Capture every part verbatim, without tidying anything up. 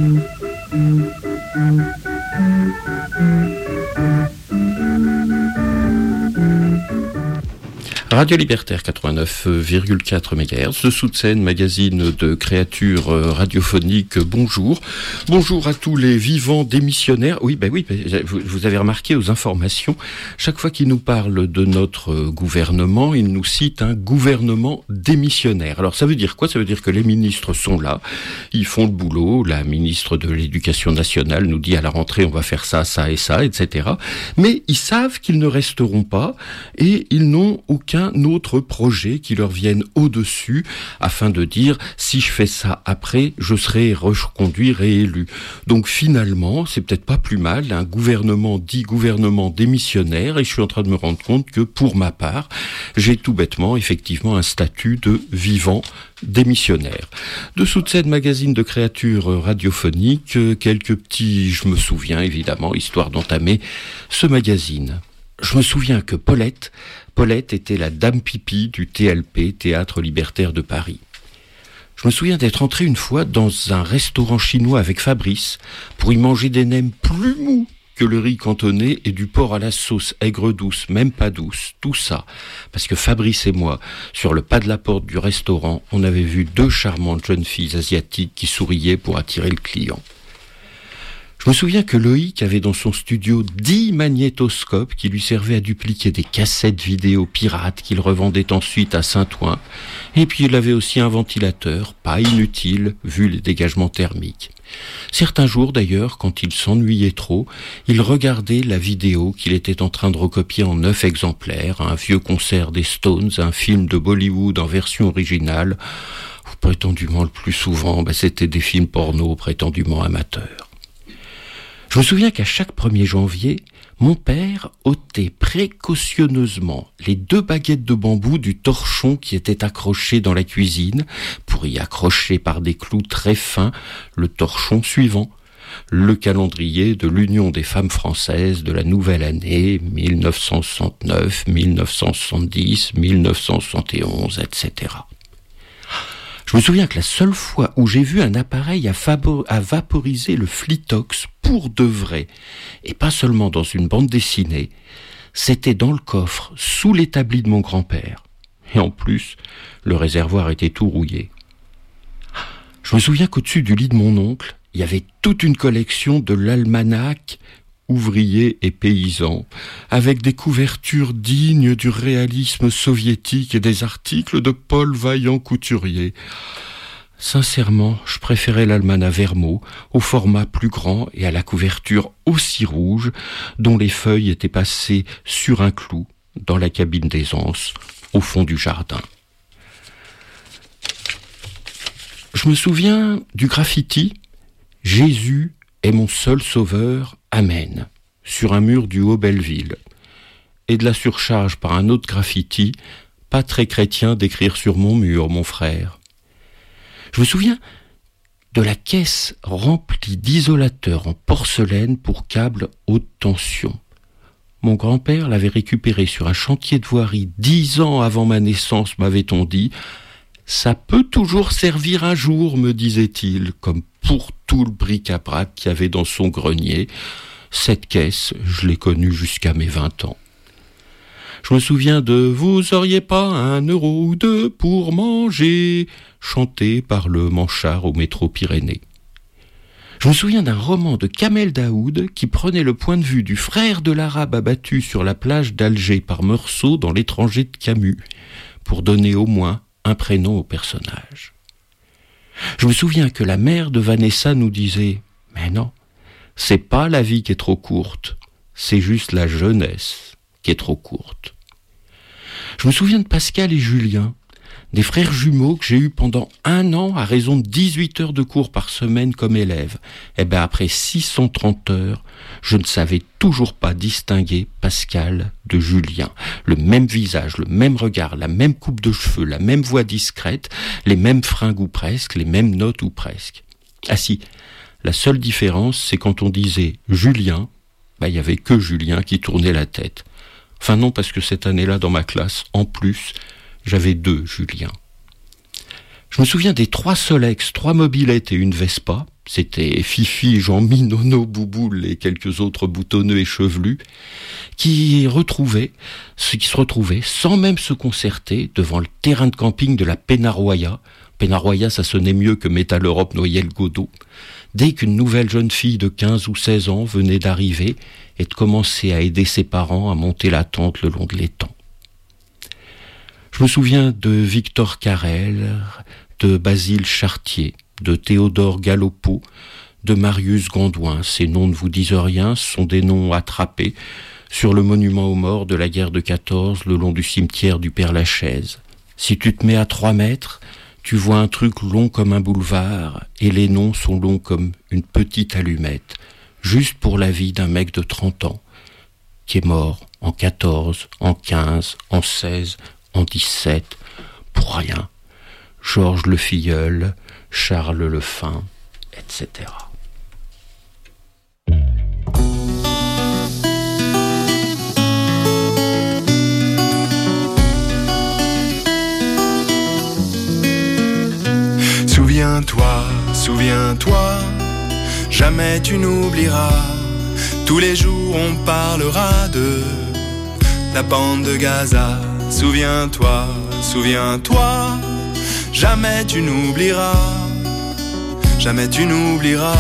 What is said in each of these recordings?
Radio Libertaire quatre-vingt-neuf virgule quatre mégahertz, le Sous-de-Seine, magazine de créatures radiophoniques. Bonjour. Bonjour à tous les vivants démissionnaires. Oui, ben oui, ben, vous avez remarqué aux informations, chaque fois qu'il nous parle de notre gouvernement, il nous cite un gouvernement démissionnaire. Alors ça veut dire quoi ? Ça veut dire que les ministres sont là, ils font le boulot, la ministre de l'Éducation nationale nous dit à la rentrée on va faire ça, ça et ça, et cetera. Mais ils savent qu'ils ne resteront pas et ils n'ont aucun autre projet qui leur vienne au-dessus afin de dire si je fais ça après, je serai reconduit, réélu. Donc finalement, c'est peut-être pas plus mal, un gouvernement dit gouvernement démissionnaire, et je suis en train de me rendre compte que pour ma part, j'ai tout bêtement effectivement un statut de vivant démissionnaire. Dessous de cette magazine de créatures radiophoniques, quelques petits, je me souviens évidemment, histoire d'entamer ce magazine. Je me souviens que Paulette, Paulette était la dame pipi du T L P, Théâtre Libertaire de Paris. Je me souviens d'être entré une fois dans un restaurant chinois avec Fabrice pour y manger des nems plus mous que le riz cantonné et du porc à la sauce aigre douce, même pas douce, tout ça. Parce que Fabrice et moi, sur le pas de la porte du restaurant, on avait vu deux charmantes jeunes filles asiatiques qui souriaient pour attirer le client. Je me souviens que Loïc avait dans son studio dix magnétoscopes qui lui servaient à dupliquer des cassettes vidéo pirates qu'il revendait ensuite à Saint-Ouen. Et puis il avait aussi un ventilateur, pas inutile vu les dégagements thermiques. Certains jours d'ailleurs, quand il s'ennuyait trop, il regardait la vidéo qu'il était en train de recopier en neuf exemplaires, un vieux concert des Stones, un film de Bollywood en version originale, ou prétendument le plus souvent, ben, c'était des films porno prétendument amateurs. Je me souviens qu'à chaque premier janvier, mon père ôtait précautionneusement les deux baguettes de bambou du torchon qui était accroché dans la cuisine pour y accrocher par des clous très fins le torchon suivant, le calendrier de l'Union des femmes françaises de la nouvelle année mille neuf cent soixante-neuf, mille neuf cent soixante-dix, mille neuf cent soixante et onze, et cetera. Je me souviens que la seule fois où j'ai vu un appareil à, fabo- à vaporiser le Flitox pour de vrai, et pas seulement dans une bande dessinée, c'était dans le coffre, sous l'établi de mon grand-père. Et en plus, le réservoir était tout rouillé. Je me souviens qu'au-dessus du lit de mon oncle, il y avait toute une collection de l'almanach ouvriers et paysans, avec des couvertures dignes du réalisme soviétique et des articles de Paul Vaillant-Couturier. Sincèrement, je préférais l'almanach Vermeau, au format plus grand et à la couverture aussi rouge, dont les feuilles étaient passées sur un clou, dans la cabine d'aisance, au fond du jardin. Je me souviens du graffiti « Jésus est mon seul sauveur, Amen » sur un mur du Haut-Belleville, et de la surcharge par un autre graffiti, pas très chrétien d'écrire sur mon mur, mon frère. Je me souviens de la caisse remplie d'isolateurs en porcelaine pour câbles haute tension. Mon grand-père l'avait récupéré sur un chantier de voirie dix ans avant ma naissance, m'avait-on dit. Ça peut toujours servir un jour, me disait-il, comme pour tout le bric-à-brac qu'il y avait dans son grenier. Cette caisse, je l'ai connue jusqu'à mes vingt ans. Je me souviens de « Vous auriez pas un euro ou deux pour manger » chanté par le Manchard au métro Pyrénées. Je me souviens d'un roman de Kamel Daoud qui prenait le point de vue du frère de l'arabe abattu sur la plage d'Alger par Meursault dans L'étranger de Camus, pour donner au moins un prénom au personnage. Je me souviens que la mère de Vanessa nous disait « Mais non, c'est pas la vie qui est trop courte, c'est juste la jeunesse qui est trop courte. » Je me souviens de Pascal et Julien, des frères jumeaux que j'ai eus pendant un an à raison de dix-huit heures de cours par semaine comme élève. Et bien après six cent trente heures, je ne savais toujours pas distinguer Pascal de Julien. Le même visage, le même regard, la même coupe de cheveux, la même voix discrète, les mêmes fringues ou presque, les mêmes notes ou presque. Ah si, la seule différence, c'est quand on disait Julien, ben, il n'y avait que Julien qui tournait la tête. Enfin non, parce que cette année-là, dans ma classe, en plus, j'avais deux Julien. Je me souviens des trois Solex, trois mobylettes et une Vespa. C'était Fifi, Jean-Mi, Nono, Bouboule et quelques autres boutonneux et chevelus qui retrouvaient, qui se retrouvaient sans même se concerter devant le terrain de camping de la Pénaroya. Pénaroya, ça sonnait mieux que Métal Europe Noyel Godot. Dès qu'une nouvelle jeune fille de quinze ou seize ans venait d'arriver et de commencer à aider ses parents à monter la tente le long de l'étang. Je me souviens de Victor Carrel, de Basile Chartier, de Théodore Galopot, de Marius Gondouin. Ces noms ne vous disent rien, ce sont des noms attrapés sur le monument aux morts de la guerre de quatorze, le long du cimetière du Père-Lachaise. Si tu te mets à trois mètres, tu vois un truc long comme un boulevard, et les noms sont longs comme une petite allumette, juste pour la vie d'un mec de trente ans, qui est mort en quatorze, en quinze, en seize, en dix-sept, pour rien. Georges le Filleul, Charles le Fin, et cetera. Souviens-toi, souviens-toi, jamais tu n'oublieras. Tous les jours on parlera de la bande de Gaza. Souviens-toi, souviens-toi, jamais tu n'oublieras. Jamais tu n'oublieras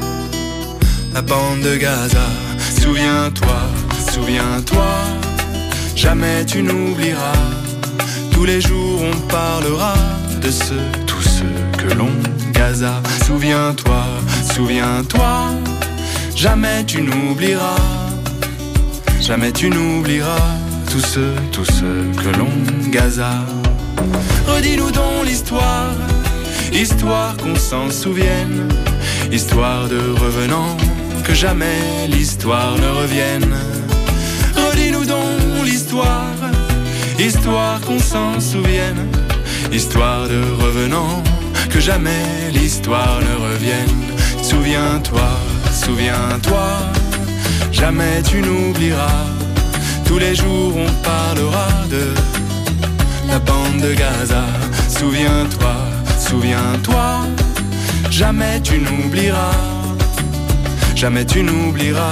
la bande de Gaza. Souviens-toi, souviens-toi, jamais tu n'oublieras. Tous les jours on parlera de ceux, tous ceux que l'on gaza. Souviens-toi, souviens-toi, jamais tu n'oublieras. Jamais tu n'oublieras tous ceux, tous ceux que l'on gaza. Redis-nous donc l'histoire, histoire qu'on s'en souvienne, histoire de revenants, que jamais l'histoire ne revienne. Redis-nous donc l'histoire, histoire qu'on s'en souvienne, histoire de revenants, que jamais l'histoire ne revienne. Souviens-toi, souviens-toi, jamais tu n'oublieras. Tous les jours on parlera de la bande de Gaza. Souviens-toi, souviens-toi, jamais tu n'oublieras. Jamais tu n'oublieras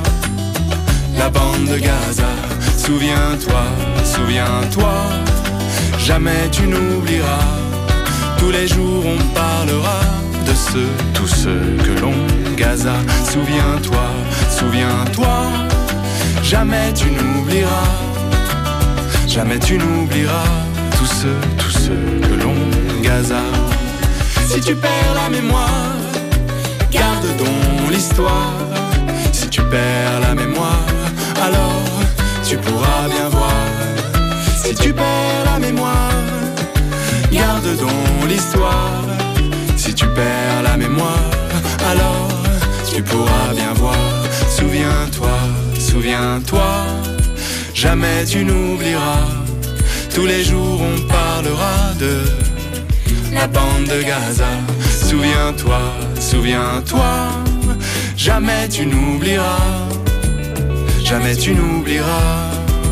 la bande de Gaza. Souviens-toi, souviens-toi, jamais tu n'oublieras. Tous les jours on parlera de ceux, tous ceux que l'on gaza. Souviens-toi, souviens-toi, jamais tu n'oublieras. Jamais tu n'oublieras tous ceux, tous ceux que l'on gaza. Si tu perds la mémoire, garde donc l'histoire. Si tu perds la mémoire, alors tu pourras bien voir. Si tu perds la mémoire, garde donc l'histoire. Si tu perds la mémoire, alors tu pourras bien voir. Souviens-toi, souviens-toi, jamais tu n'oublieras. Tous les jours on parlera de la bande de Gaza. Souviens-toi, souviens-toi, jamais tu n'oublieras. Jamais tu n'oublieras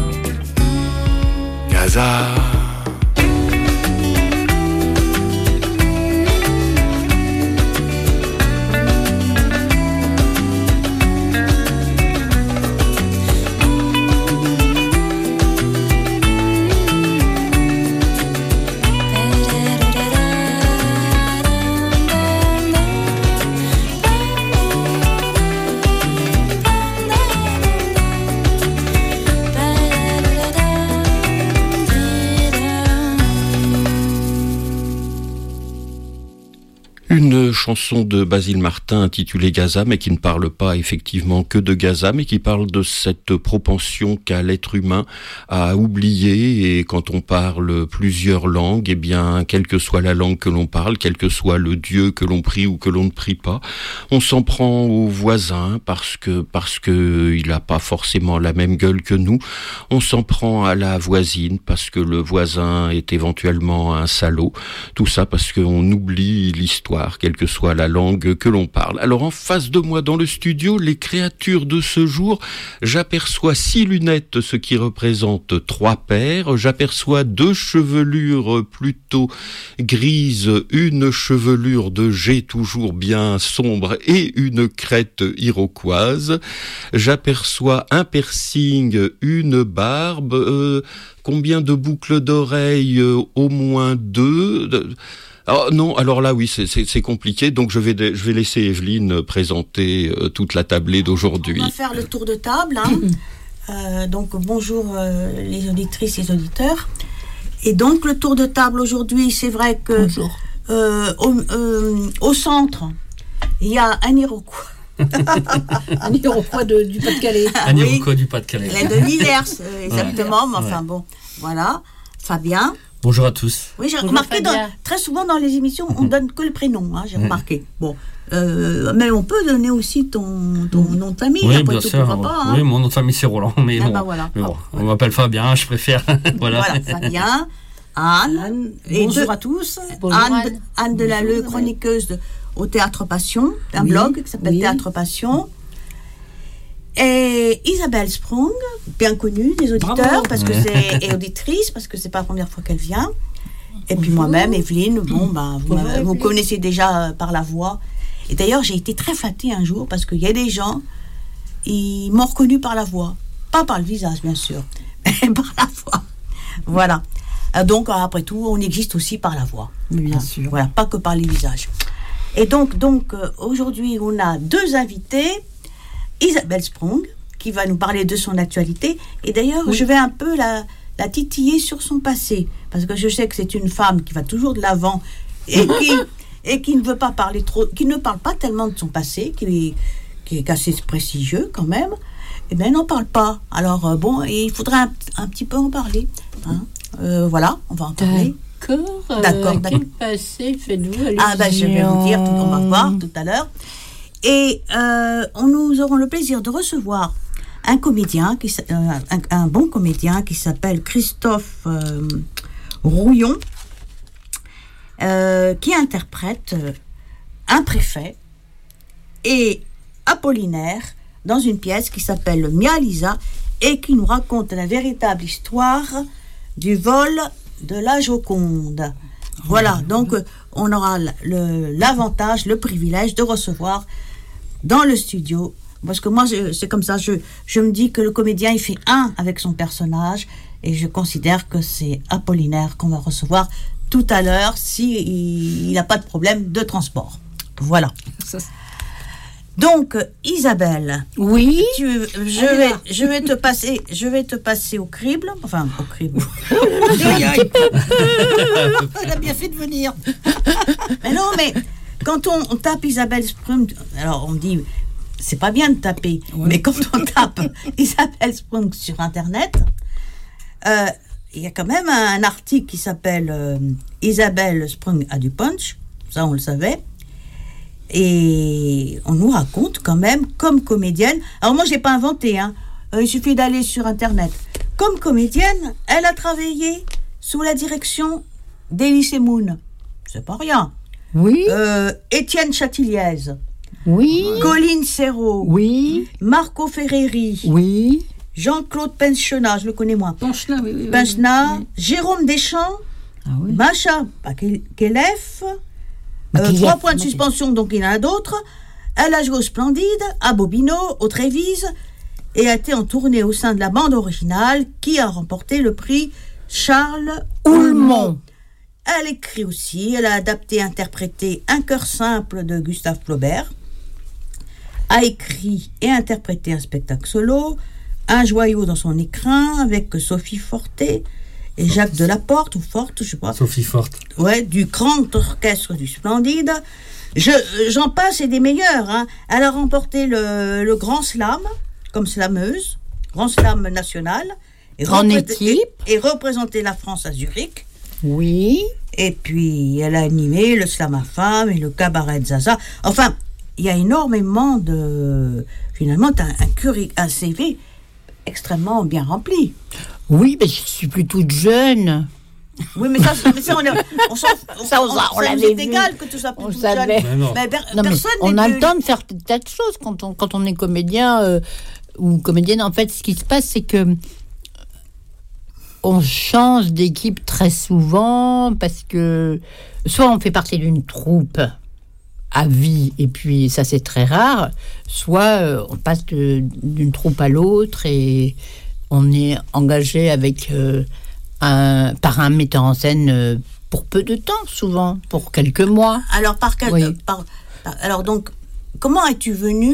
Gaza. Une chanson de Basile Martin intitulée Gaza, mais qui ne parle pas effectivement que de Gaza, mais qui parle de cette propension qu'a l'être humain à oublier. Et quand on parle plusieurs langues, eh bien, quelle que soit la langue que l'on parle, quel que soit le Dieu que l'on prie ou que l'on ne prie pas, on s'en prend au voisin parce que parce que il n'a pas forcément la même gueule que nous. On s'en prend à la voisine parce que le voisin est éventuellement un salaud. Tout ça parce qu'on oublie l'histoire, quelle que soit la langue que l'on parle. Alors en face de moi dans le studio, les créatures de ce jour, j'aperçois six lunettes, ce qui représente trois paires. J'aperçois deux chevelures plutôt grises, une chevelure de jet toujours bien sombre et une crête iroquoise. J'aperçois un piercing, une barbe, euh, combien de boucles d'oreilles? euh, Au moins deux. Oh, non, alors là oui, c'est, c'est, c'est compliqué, donc je vais, je vais laisser Evelyne présenter euh, toute la tablée d'aujourd'hui. On va faire le tour de table. Hein. euh, donc bonjour euh, les auditrices et les auditeurs. Et donc le tour de table aujourd'hui, c'est vrai que euh, au, euh, au centre, il y a un Iroquois. Un Iroquois de, du Pas-de-Calais. Un Iroquois oui. du Pas-de-Calais. Il est de l'Isère, exactement, ouais. mais enfin ouais. bon, voilà. Fabien. Bonjour à tous. Oui, j'ai Bonjour remarqué, dans, très souvent dans les émissions, on ne donne que le prénom, hein, j'ai mmh. remarqué. Bon, euh, mais on peut donner aussi ton, ton nom de famille, oui, après bien tout, sûr. pourquoi pas. Hein. Oui, mon nom de famille c'est Roland, mais ah bon, bah voilà. mais bon ah, on m'appelle Fabien, je préfère. voilà. voilà, Fabien, Anne, Anne et bonjour de, à tous. Bonjour Anne, Anne. Anne de la Le, chroniqueuse de, au Théâtre Passion, un oui, blog qui s'appelle oui. Théâtre Passion. Et Isabelle Sprung, bien connue des auditeurs, Bravo. parce que c'est et auditrice, parce que c'est pas la première fois qu'elle vient. Et puis Bonjour. moi-même, Evelyne, bon, bah, vous, Bonjour, vous connaissez déjà euh, par la voix. Et d'ailleurs, j'ai été très flattée un jour parce qu'il y a des gens, ils m'ont reconnue par la voix. Pas par le visage, bien sûr, mais par la voix. Voilà. Euh, donc, après tout, on existe aussi par la voix. Bien hein, sûr. Voilà, pas que par les visages. Et donc, donc euh, aujourd'hui, on a deux invités. Isabelle Sprung, qui va nous parler de son actualité. Et d'ailleurs, oui. je vais un peu la, la titiller sur son passé. Parce que je sais que c'est une femme qui va toujours de l'avant et qui, et qui ne veut pas parler trop, qui ne parle pas tellement de son passé, qui, qui est assez prestigieux quand même. Eh bien, elle n'en parle pas. Alors, euh, bon, il faudrait un, un petit peu en parler. Hein. Euh, voilà, on va en parler. D'accord. Euh, d'accord, d'accord. Quel passé faites-vous allusion? Ah, ben, je vais vous dire, tout, on va voir tout à l'heure. Et euh, on, nous aurons le plaisir de recevoir un comédien, qui, euh, un, un bon comédien qui s'appelle Christophe euh, Rouillon, euh, qui interprète euh, un préfet et Apollinaire dans une pièce qui s'appelle Mia Lisa et qui nous raconte la véritable histoire du vol de la Joconde. Voilà, donc euh, on aura le, l'avantage, le privilège de recevoir dans le studio, parce que moi je, c'est comme ça, je, je me dis que le comédien il fait un avec son personnage et je considère que c'est Apollinaire qu'on va recevoir tout à l'heure si il n'a pas de problème de transport. Voilà. Donc Isabelle, oui, tu, je vais là. je vais te passer je vais te passer au crible, enfin au crible. Elle a bien fait de venir. Mais non, mais quand on, on tape Isabelle Sprung, alors on dit c'est pas bien de taper, ouais. mais quand on tape Isabelle Sprung sur internet, euh, il y a quand même un, un article qui s'appelle euh, Isabelle Sprung a du punch, ça on le savait. Et on nous raconte quand même comme comédienne. Alors moi je l'ai pas inventé, hein. Euh, il suffit d'aller sur internet. Comme comédienne, elle a travaillé sous la direction d'Elie Moon. C'est pas rien. Oui. Euh, Étienne Chatiliez. Oui. Colline Serrault. Oui. Marco Ferreri. Oui. Jean-Claude Penchena, je le connais moins. Penchena, oui, oui. Penchena, oui. Jérôme Deschamps. Ah oui. Macha Kelef. Euh, trois points de suspension, donc il y en a d'autres. Elle a joué au Splendide, à Bobino, au Trévise, et a été en tournée au sein de la bande originale qui a remporté le prix Charles Oulmont. Elle écrit aussi, elle a adapté et interprété Un cœur simple de Gustave Flaubert, a écrit et interprété un spectacle solo, Un joyau dans son écrin avec Sophie Fortet et Jacques Delaporte, ou Forte, je sais pas. Sophie Forte. Ouais, du grand orchestre du Splendide. Je, j'en passe et des meilleurs. Hein. Elle a remporté le, le Grand Slam, comme slameuse, Grand Slam national. Et en repré- équipe. Et, et représenté la France à Zurich. Oui. Et puis, elle a animé le Slam à femmes et le cabaret de Zaza. Enfin, il y a énormément de... Finalement, tu as un, curri- un C V extrêmement bien rempli. Oui, mais je suis plus toute jeune. Oui, mais ça, mais ça on, est, on s'en on, Ça, on- on ça nous l'avait est vu. égal que tout ça On tout savait. jeune. Mais non. Mais per- Non, mais personne on n'est a plus- le temps de faire des tas de choses quand on, quand on est comédien euh, ou comédienne. En fait, ce qui se passe, c'est que on change d'équipe très souvent parce que soit on fait partie d'une troupe à vie, et puis ça c'est très rare, soit euh, on passe de- d'une troupe à l'autre et on est engagé avec euh, un, par un metteur en scène euh, pour peu de temps, souvent, pour quelques mois. Alors, par quel. Oui. euh, par- par- alors, donc, comment es-tu venu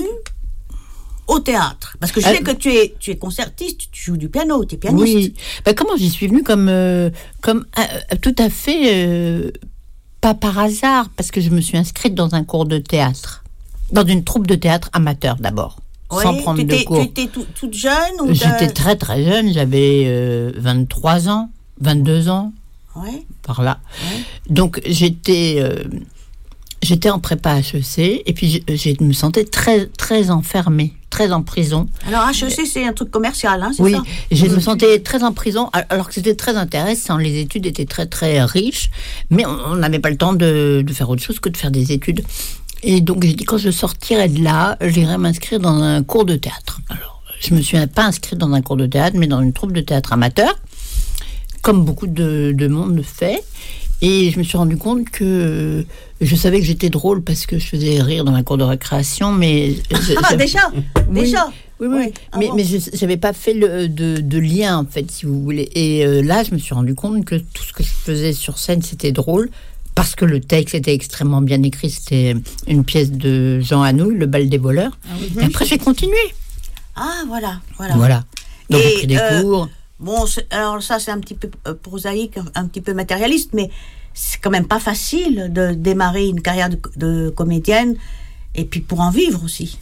au théâtre? Parce que je Euh, sais que tu es, tu es concertiste, tu joues du piano, tu es pianiste. Oui. Ben, comment j'y suis venue comme, euh, comme euh, tout à fait euh, pas par hasard, parce que je me suis inscrite dans un cours de théâtre, dans une troupe de théâtre amateur d'abord, Ouais, sans prendre tu de étais, cours. tu étais tout- toute jeune ou J'étais t'as- très très jeune, j'avais euh, vingt-trois ans, vingt-deux ans, Ouais. par là. Ouais. Donc j'étais euh, j'étais en prépa H E C et puis je, je me sentais très très enfermée, très en prison. Alors, H E C, c'est un truc commercial, hein, c'est Oui, ça? je me sentais très en prison, alors que c'était très intéressant. Les études étaient très très riches, mais on on n'avait pas le temps de, de faire autre chose que de faire des études. Et donc j'ai dit, quand je sortirai de là, j'irai m'inscrire dans un cours de théâtre. Alors, je me suis pas inscrite dans un cours de théâtre, mais dans une troupe de théâtre amateur, comme beaucoup de, de monde le fait. Et je me suis rendu compte que je savais que j'étais drôle parce que je faisais rire dans la cour de récréation, mais... je- Ah, j'avais- déjà Oui. Déjà Oui, oui, Oui. Ah mais, bon. mais je n'avais pas fait le, de, de lien, en fait, si vous voulez. Et euh, là, je me suis rendu compte que tout ce que je faisais sur scène, c'était drôle, parce que le texte était extrêmement bien écrit. C'était une pièce de Jean Anouilh, Le bal des voleurs. Et après, j'ai continué. Ah, voilà, voilà. Voilà. Donc, Et, j'ai pris des euh, cours. Bon, c'est- alors ça, c'est un petit peu euh, prosaïque, un, un petit peu matérialiste, mais c'est quand même pas facile de démarrer une carrière de, de comédienne et puis pour en vivre aussi.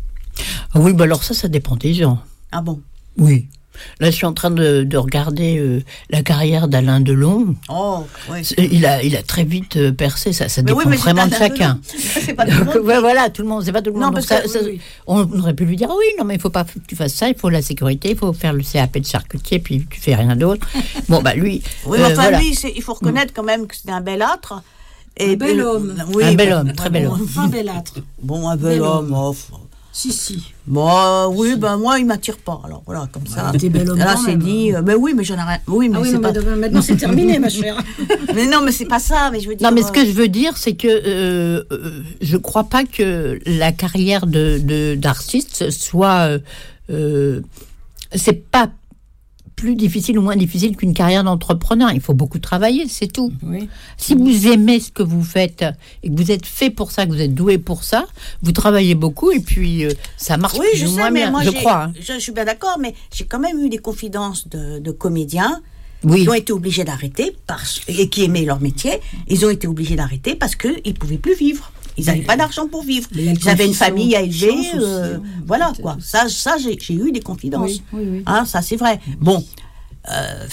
Ah oui, bah alors ça, ça dépend des gens. Ah bon? Oui. Là, je suis en train de, de regarder euh, la carrière d'Alain Delon. Oh, oui. C'est- Il a, il a très vite euh, percé, ça, ça Mais dépend oui, mais c'est vraiment de Alain chacun. Delon. C'est pas tout le Donc, monde. ouais, voilà, tout le monde, c'est pas tout le Non, monde. parce Donc, que- ça- ça- oui, oui. On aurait pu lui dire, oui, non, mais il faut pas que tu fasses ça, il faut la sécurité, il faut faire le C A P de charcutier, puis tu fais rien d'autre. Bon, bah lui. Oui, euh, mais enfin, voilà. lui, c'est- il faut reconnaître quand même que c'est un bel âtre. Et Un bel puis le- homme. Oui, Un bel bon, homme, très bel bon, homme. Un belâtre. Bon, un bel Bel homme. homme. oh, f- Si, si. Bon, oui, ben moi, il m'attire pas. Alors voilà, comme ça. t'es bel homme Là, quand c'est même. dit. euh, Mais oui, mais j'en ai rien. Oui, mais Ah oui, c'est non, pas. mais maintenant c'est terminé, ma chère. Mais non, mais c'est pas ça. Mais je veux dire. Non, mais ce euh, que je veux dire, c'est que euh, euh, je crois pas que la carrière de, de- d'artiste soit. Euh, euh, c'est pas plus difficile ou moins difficile qu'une carrière d'entrepreneur. Il faut beaucoup travailler, c'est tout. Oui. Si vous aimez ce que vous faites et que vous êtes fait pour ça, que vous êtes doué pour ça, vous travaillez beaucoup et puis euh, ça marche Oui, plus je ou sais, moins mais bien, moi, je j'ai- crois. hein. je, je suis bien d'accord, mais j'ai quand même eu des confidences de, de comédiens Oui. qui ont été obligés d'arrêter parce, et qui aimaient leur métier. Ils ont été obligés d'arrêter parce qu'ils ne pouvaient plus vivre. Ils n'avaient pas d'argent pour vivre. Mais il y a le Ils avaient une coefficient famille à élever. chance aussi, euh, hein. voilà, C'est- quoi. Ça, ça j'ai, j'ai eu des confidences. Oui, oui, oui. Hein, ça, c'est vrai. Bon. Euh,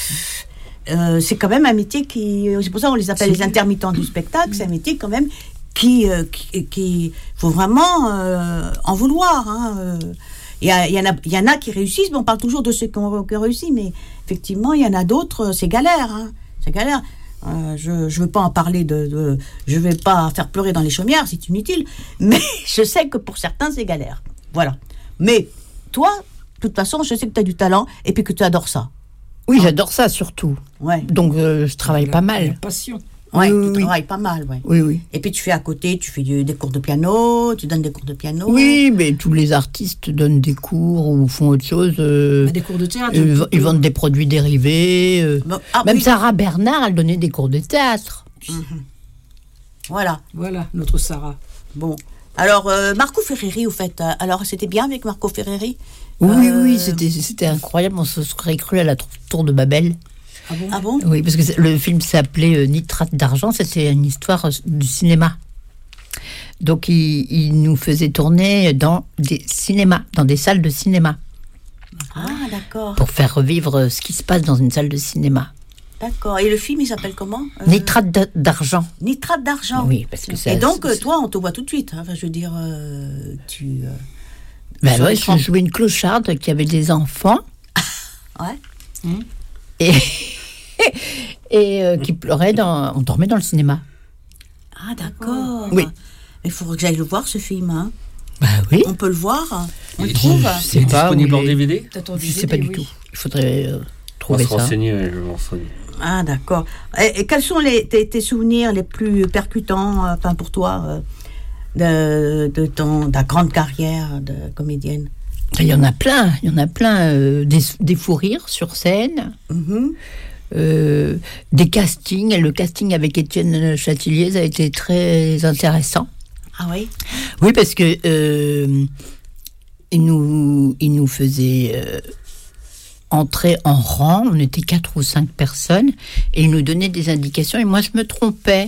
euh, c'est quand même un métier qui. C'est pour ça qu'on les appelle les intermittents du spectacle. C'est un métier quand même qui. euh, qui, qui faut vraiment euh, en vouloir. hein, euh. Il y, a- il y en a, il y en a qui réussissent, mais on parle toujours de ceux qui ont, qui ont réussi, mais effectivement, il y en a d'autres, c'est galère. Hein, c'est galère. Euh, je ne veux pas en parler de, de. Je ne vais pas faire pleurer dans les chaumières, c'est inutile, mais je sais que pour certains, c'est galère. Voilà. Mais toi, de toute façon, je sais que tu as du talent et puis que tu adores ça. Oui, j'adore ça surtout. Ouais. Donc euh, je travaille pas La mal. passion. Ouais, Oui, tu oui, oui. travailles pas mal, ouais. Oui, oui. Et puis tu fais à côté, tu fais du- des cours de piano, tu donnes des cours de piano. Oui, mais tous les artistes donnent des cours ou font autre chose. euh, Bah, des cours de théâtre. euh, ils vendent des produits dérivés. euh. Bon, ah, Même oui, Sarah Bernard, elle donnait des cours de théâtre. Voilà. Voilà, notre Sarah. Bon. Alors, euh, Marco Ferreri, au fait. euh, Alors, c'était bien avec Marco Ferreri Oui, Euh, oui, c'était, c'était incroyable. On se serait cru à la tour de Babel. Ah bon? Ah bon? Oui, parce que c'est- le film s'appelait euh, Nitrate d'argent. C'était une histoire euh, du cinéma. Donc, il, il nous faisait tourner dans des cinémas, dans des salles de cinéma, Ah, d'accord. pour faire revivre euh, ce qui se passe dans une salle de cinéma. D'accord. Et le film, il s'appelle comment? Euh, Nitrate d'a- d'argent. Nitrate d'argent. Oui, parce que ça. Et donc, euh, c'est- toi, on te voit tout de suite. hein. Enfin, je veux dire, euh, tu. euh, Ben sur ouais, l'écran. je jouais une clocharde qui avait des enfants. Ouais. Et, et euh, qui pleurait. Dans, on dormait dans le cinéma. Ah, d'accord. Oui. Il faudrait que j'aille le voir, ce film. Hein. Bah oui. On peut le voir. On Il le est- trouve. Je sais C'est pas. disponible où en il est. D V D? T'as ton Je D V D, sais pas du oui. tout. Il faudrait euh, On va trouver se ça. renseigner, ouais, je vais m'en renseigner. Ah, d'accord. Et, et quels sont les, tes, tes souvenirs les plus percutants, euh, enfin, pour toi, euh, de, de ton, ta grande carrière de comédienne? Il y en a plein. Il y en a plein. euh, des, des fous rires sur scène. Mhm. Euh, des castings. Le casting avec Étienne Châtillier, ça a été très intéressant. Ah oui. Oui, parce que euh, il nous, il nous faisait euh, entrer en rang. On était quatre ou cinq personnes et il nous donnait des indications. Et moi, je me trompais.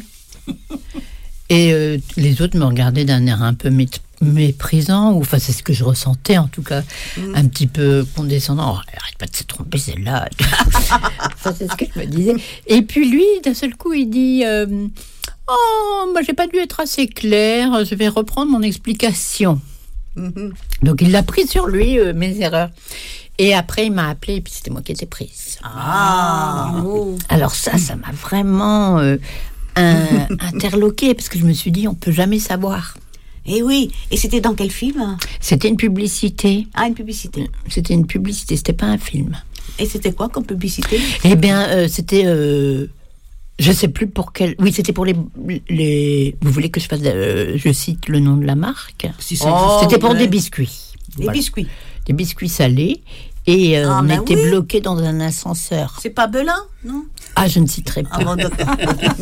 Et euh, les autres me regardaient d'un air un peu mé- méprisant. Ou enfin, c'est ce que je ressentais en tout cas, Mm. un petit peu condescendant. Oh, arrête pas de se tromper, celle-là. Enfin, c'est ce que je me disais. Et puis lui, d'un seul coup, il dit. Euh, Oh, moi j'ai pas dû être assez clair, je vais reprendre mon explication. Mhm. Donc il l'a pris sur lui, euh, mes erreurs. Et après il m'a appelé et puis c'était moi qui étais prise. Ah. Bravo. Alors ça, ça m'a vraiment euh, un, interloquée parce que je me suis dit on peut jamais savoir. Et oui. Et c'était dans quel film? C'était une publicité. Ah, une publicité. C'était une publicité, c'était pas un film. Et c'était quoi comme publicité? Eh bien, euh, c'était... Euh, je sais plus pour quel... Oui, c'était pour les... les... Vous voulez que je fasse... euh, je cite le nom de la marque? Si ça Oh, C'était pour ouais. des biscuits. Les Voilà. biscuits. Des biscuits salés. Et euh, Ah, on ben était oui. bloqués dans un ascenseur. C'est pas Belin, non? Ah, je ne citerai pas. Ah bon, d'accord.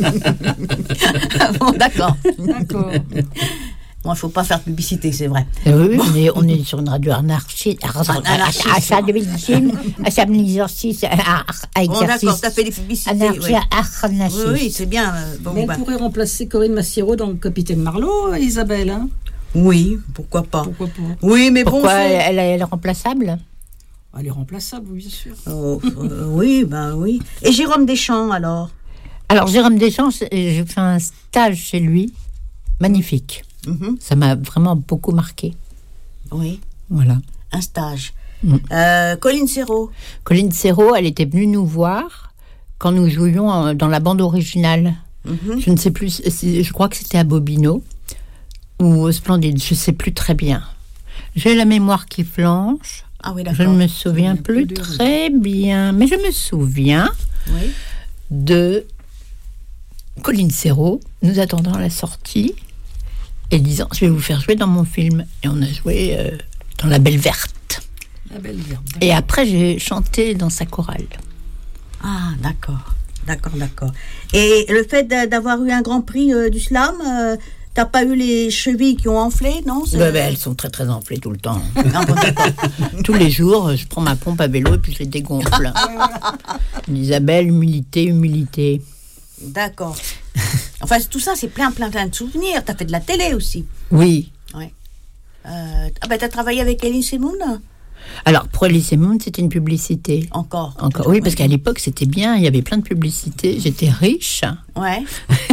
Ah bon, d'accord. D'accord. Bon, il faut pas faire de publicité, c'est vrai. Euh, Oui, oui, on est, on est sur une radio anarchiste. Anarchiste. Achat de médecine, achat d'exercice, Bon, d'accord, t'as fait des publicités. Anarchie, ouais. anarchiste. Oui, oui, c'est bien. euh, Bon, Mais elle bah, pourrait remplacer Corinne Massiero dans le Capitaine Marlowe, Isabelle. Hein. oui, pourquoi pas. Pourquoi pas? Oui, mais Pourquoi bon. c'est- elle, elle est remplaçable? Elle est remplaçable, oui, bien sûr. Oh, euh, oui, ben oui. Et Jérôme Deschamps, alors? Alors, Jérôme Deschamps, j'ai fait un stage chez lui, magnifique. Mhm. Ça m'a vraiment beaucoup marqué. Oui, Voilà. un stage. Mm. Euh, Colline Serrault. Colline Serrault, elle était venue nous voir quand nous jouions en- dans la bande originale. Mhm. Je ne sais plus, c'est- je crois que c'était à Bobino ou au Splendide, je ne sais plus très bien. J'ai la mémoire qui flanche, Ah oui, je d'accord. ne me souviens souviens plus plus de- très bien, mais je me souviens Oui. de Colline Serrault nous attendant à la sortie et disant « Je vais vous faire jouer dans mon film ». Et on a joué euh, dans La Belle Verte. La belle verbe. Et après, j'ai chanté dans sa chorale. Ah, d'accord. D'accord, d'accord. Et le fait d'a- d'avoir eu un grand prix euh, du slam, euh, t'as pas eu les chevilles qui ont enflé, non? C'est- Ouais, ben, elles sont très très enflées tout le temps. Ah, bon, d'accord. Tous les jours, euh, je prends ma pompe à vélo et puis je les dégonfle. Isabelle, humilité, humilité. D'accord. Enfin, tout ça, c'est plein, plein, plein de souvenirs. T'as fait de la télé aussi. Oui. Euh, ah ben, t'as travaillé avec Elie Semoun? Alors, pour Elise Monde, c'était une publicité. Encore. Encore, oui, parce qu'à l'époque, c'était bien, il y avait plein de publicités, j'étais riche. Ouais.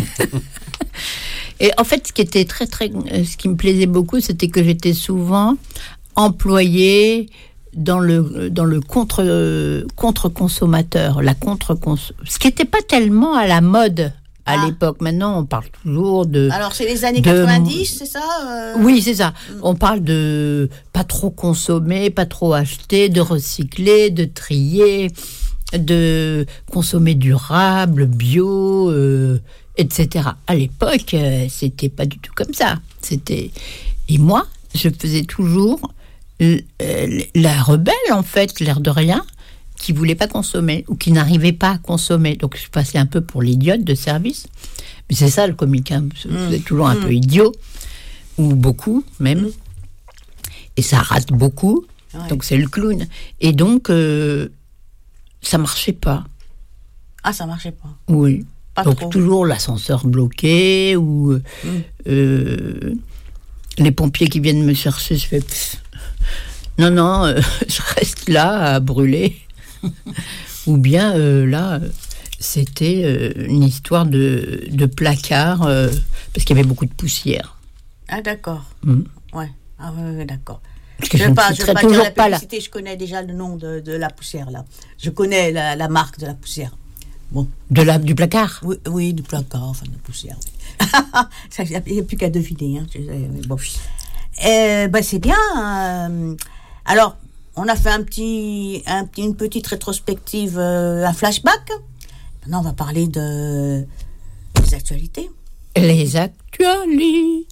Et en fait, ce qui était très, très, euh, ce qui me plaisait beaucoup, c'était que j'étais souvent employée dans le, dans le contre, euh, contre-consommateur, la contre ce qui n'était pas tellement à la mode à Ah. l'époque. Maintenant, on parle toujours de... Alors, c'est les années de- quatre-vingt-dix, c'est ça euh Oui, c'est ça. On parle de pas trop consommer, pas trop acheter, de recycler, de trier, de consommer durable, bio, euh, et cetera. À l'époque, euh, c'était pas du tout comme ça. C'était et moi, je faisais toujours l- euh, la rebelle en fait, l'air de rien, qui voulait pas consommer ou qui n'arrivait pas à consommer. Donc je passais un peu pour l'idiote de service. Mais c'est ça le comique, hein. Vous êtes toujours un peu idiot ou beaucoup même. Et ça rate beaucoup. Ouais. Donc c'est le clown. Et donc euh, ça marchait pas. Ah, ça marchait pas. Oui. Pas Donc trop. toujours l'ascenseur bloqué ou euh, Mm. euh, les pompiers qui viennent me chercher, je fais pff. non non, euh, je reste là à brûler. Ou bien euh, là, euh, c'était euh, une histoire de, de placard euh, parce qu'il y avait beaucoup de poussière. Ah, d'accord. Mm. Ouais. Ah, ouais, ouais, d'accord. Parce que Je je, ne ne vais pas, je vais citerai pas dire toujours la pas là. publicité, je connais déjà le nom de, de la poussière, là. Je connais la, la marque de la poussière. Bon. De la, du placard. Oui, oui, du placard, enfin de poussière. Il n'y a plus qu'à deviner. Hein, mais bon. Euh, bah, c'est bien. Euh, alors, on a fait un petit, un petit, une petite rétrospective, euh, un flashback. Maintenant, on va parler de, des actualités. Les actualités.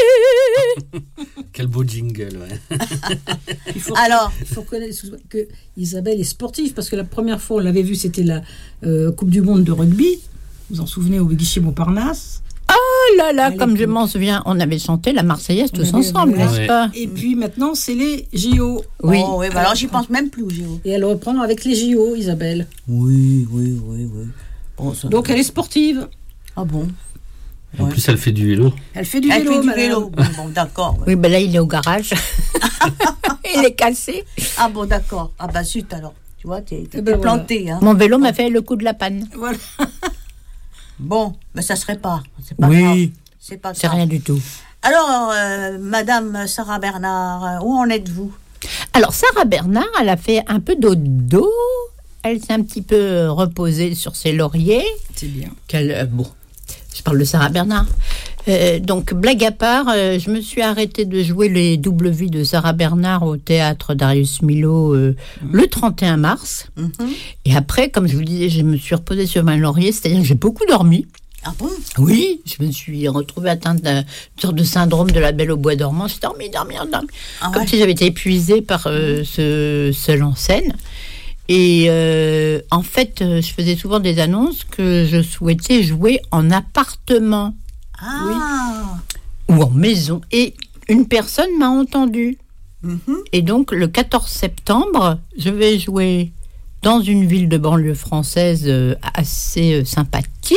Quel beau jingle, ouais. Il faut, Alors, il faut connaître que Isabelle est sportive, parce que la première fois, on l'avait vue, c'était la euh, Coupe du Monde de rugby. Vous vous en souvenez, au guichet Montparnasse. Oh là là, Allez, comme je puis- m'en souviens, on avait chanté la Marseillaise On tous avait- ensemble, voilà. n'est-ce Ouais. pas? Et puis maintenant, c'est les J O. Oui. oh, oui, bah alors j'y pense même plus, Géo. Et elle reprend avec les J O, Isabelle. Oui, oui, oui, oui. Bon, ça- Donc elle est sportive. Ah bon. En Ouais. plus, elle fait du vélo. Elle fait du Elle vélo, fait du madame. vélo. Bon, bon, d'accord. ouais. Oui, ben là, il est au garage. Il est cassé. Ah bon, d'accord. Ah bah zut alors. Tu vois, t'es, t'es Eh ben, planté. Hein. Mon vélo m'a fait le coup de la panne. Voilà. Bon, mais ça se répare. C'est pas Oui. grave. C'est pas C'est grave. rien du tout. Alors, euh, Madame Sarah Bernard, euh, où en êtes-vous? Alors, Sarah Bernard, elle a fait un peu dodo. Elle s'est un petit peu reposée sur ses lauriers. C'est bien. Qu'elle, euh, bon, je parle de Sarah Bernard. Euh, donc, blague à part, euh, je me suis arrêtée de jouer les doubles vies de Sarah Bernard au théâtre Darius Milhaud euh, le trente et un mars. Mhm. Et après, comme je vous disais, je me suis reposée sur mes lauriers, c'est-à-dire que j'ai beaucoup dormi. Ah bon? Oui, je me suis retrouvée atteinte d'une sorte de syndrome de la Belle au bois dormant. J'ai dormi, dormi, dormi. Ah Comme ouais. si j'avais été épuisée par euh, ce seul en scène. Et euh, en fait, euh, je faisais souvent des annonces que je souhaitais jouer en appartement Ah. ou en maison. Et une personne m'a entendue. Mhm. Et donc, le quatorze septembre, je vais jouer dans une ville de banlieue française euh, assez euh, sympathique.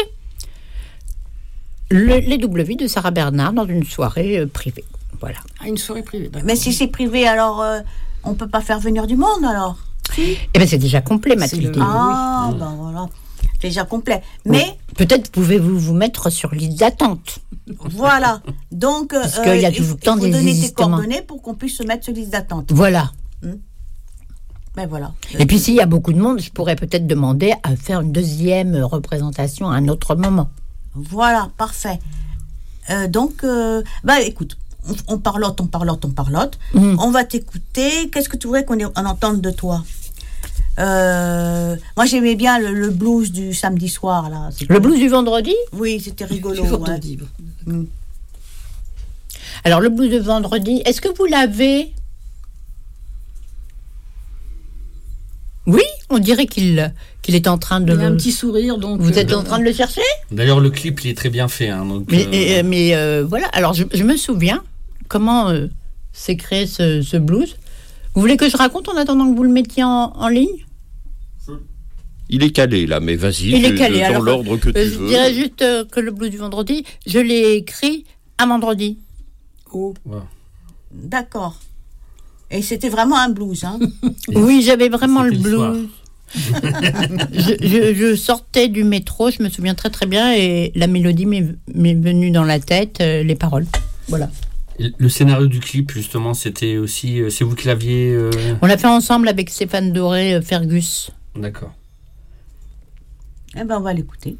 Le- les doubles vies de Sarah Bernard dans une soirée euh, privée. Voilà. Ah, une soirée privée. d'accord. Mais si c'est privé, alors euh, on peut pas faire venir du monde alors? Eh bien, c'est déjà complet, C'est Mathilde. le- Ah, ben voilà. Déjà complet. Mais Peut-être pouvez-vous vous mettre sur liste d'attente. voilà. Donc, euh, Parce qu'il y a il tout faut- le temps il faut des donner tes désistements. coordonnées pour qu'on puisse se mettre sur liste d'attente. Voilà. Ben voilà. Et puis, s'il y a beaucoup de monde, je pourrais peut-être demander à faire une deuxième représentation à un autre moment. Voilà, parfait. Euh, donc, euh, bah écoute, on, on parlote, on parlote, on parlote. Mm. On va t'écouter. Qu'est-ce que tu voudrais qu'on ait- on entende de toi? Euh, moi, j'aimais bien le, le blues du samedi soir là. C'était- Le blues du vendredi? Oui, c'était rigolo. Tu ouais. vendredi. Alors, le blues de vendredi, est-ce que vous l'avez? Oui, on dirait qu'il qu'il est en train de... Il a un le- petit sourire, donc. Vous euh, êtes en train de le chercher? D'ailleurs, le clip, il est très bien fait. Hein, donc, Mais, euh, et, euh, mais euh, voilà, alors je, je me souviens comment euh, s'est créé ce, ce blues. Vous voulez que je raconte en attendant que vous le mettiez en, en ligne? Il est calé là, mais vas-y, Il est fais- calé, dans alors, l'ordre que tu Euh, je veux. dirais juste euh, que le blues du vendredi, je l'ai écrit un vendredi. Oh. voilà. D'accord. Et c'était vraiment un blues, hein. Oui, j'avais vraiment le C'était le soir. blues. je, je- je sortais du métro, je me souviens très très bien, et la mélodie m'est m'est venue dans la tête, euh, les paroles. Voilà. Et le scénario du clip, justement, c'était aussi. euh, c'est vous qui l'aviez. euh, On l'a fait ensemble avec Stéphane Doré, euh, Fergus. D'accord. Eh ben, on va l'écouter.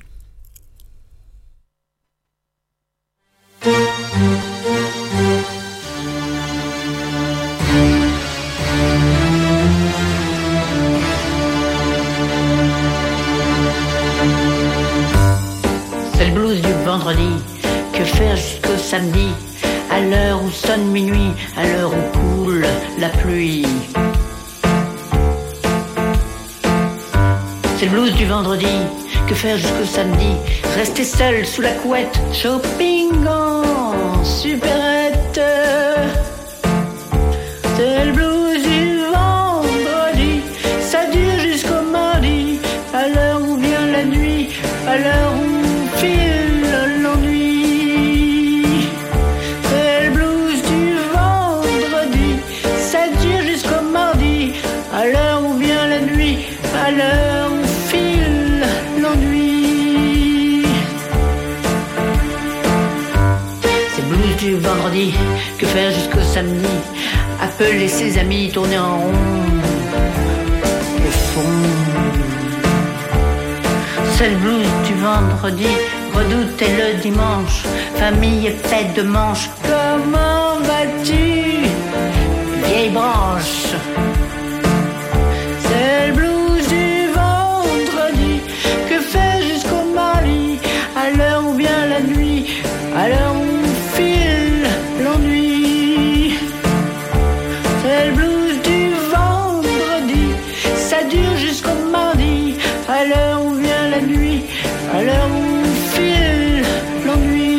C'est le blues du vendredi, que faire jusqu'au samedi, à l'heure où sonne minuit, à l'heure où coule la pluie. C'est le blues du vendredi, que faire jusqu'au samedi, rester seul sous la couette, shopping en supérette. C'est le blues du vendredi, ça dure jusqu'au mardi, à l'heure où vient la nuit, à l'heure où file l'ennui. C'est le blues du vendredi, ça dure jusqu'au mardi, à l'heure où vient la nuit, à l'heure où file l'ennui. C'est le blues du vendredi, que faire jusqu'au samedi, appeler ses amis, tourner en rond, au fond. C'est le blues du vendredi, redouté le dimanche, famille et fête de manche. Comment vas-tu, vieille branche? C'est le blues du vendredi que fait jusqu'au mardi, à l'heure où vient la nuit, à l'heure où file l'ennui. C'est le blues du vendredi, ça dure jusqu'au mardi, à l'heure où vient la nuit, à l'heure où file l'ennui.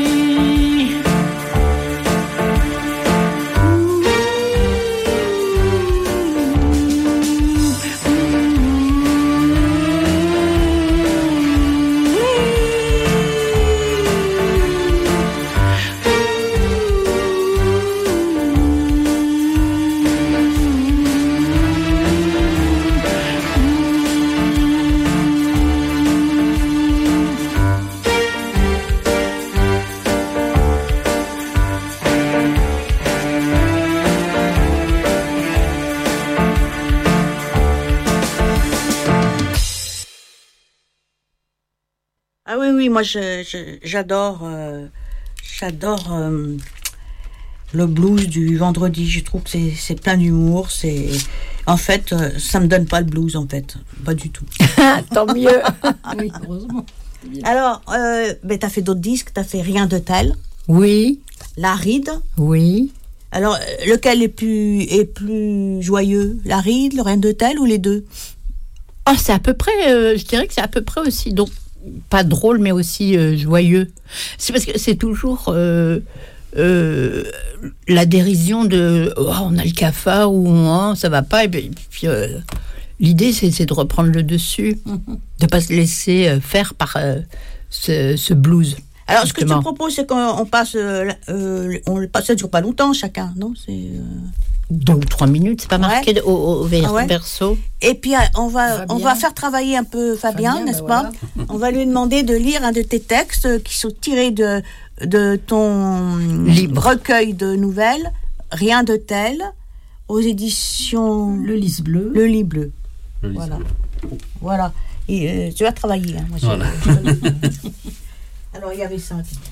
Ah oui, oui, moi je, je- j'adore, euh, j'adore euh, le blues du vendredi. Je trouve que c'est, c'est plein d'humour. C'est, en fait, euh, ça me donne pas le blues en fait, pas du tout. Tant mieux. Oui, heureusement. Alors, euh, ben t'as fait d'autres disques, t'as fait Rien de tel, Oui, La Ride. oui. Alors, euh, lequel est plus est plus joyeux, La Ride, le Rien de tel ou les deux? Oh, c'est à peu près, euh, je dirais que c'est à peu près aussi, donc pas drôle, mais aussi euh, joyeux. C'est parce que c'est toujours euh, euh, la dérision de oh, on a le cafard ou oh, ça va pas. Et puis, puis, euh, l'idée, c'est, c'est de reprendre le dessus, de pas se laisser euh, faire par euh, ce, ce blues. Alors, ce que je te justement. propose, c'est qu'on on passe, euh, euh, on le passe, ça dure pas longtemps chacun, non? C'est euh, Deux ou trois minutes, c'est pas marqué Ouais. au, au ver- Ah ouais. verso. Et puis euh, on va, Fabien. on va faire travailler un peu Fabien, Fabien, n'est-ce ben pas? On va lui demander de lire un de tes textes euh, qui sont tirés de, de ton Libre. recueil de nouvelles, Rien de tel, aux éditions Le lys bleu. Le Lit Bleu. Le lys Voilà. bleu. Voilà. Et euh, tu vas travailler. Hein, moi, je- Voilà. je- Alors il y avait ça.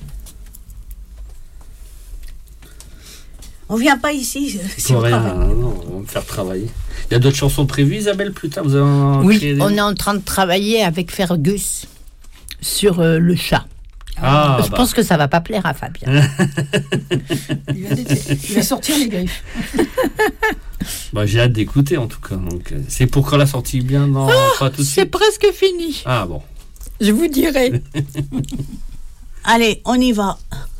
On vient pas ici euh, si Pour on rien, travaille. non, on va me faire travailler. Il y a d'autres chansons prévues, Isabelle, plus tard? Vous avez en Oui, créé des- on est en train de travailler avec Fergus sur euh, le chat. Ah, Je bah. pense que ça va pas plaire à Fabien. Il va, dé- il va sortir les griffes. Bah, j'ai hâte d'écouter en tout cas. Donc, euh, c'est pour quand la sortie bien? Non, pas tout de C'est suite. presque fini. Ah bon. Je vous dirai. Allez, on y va.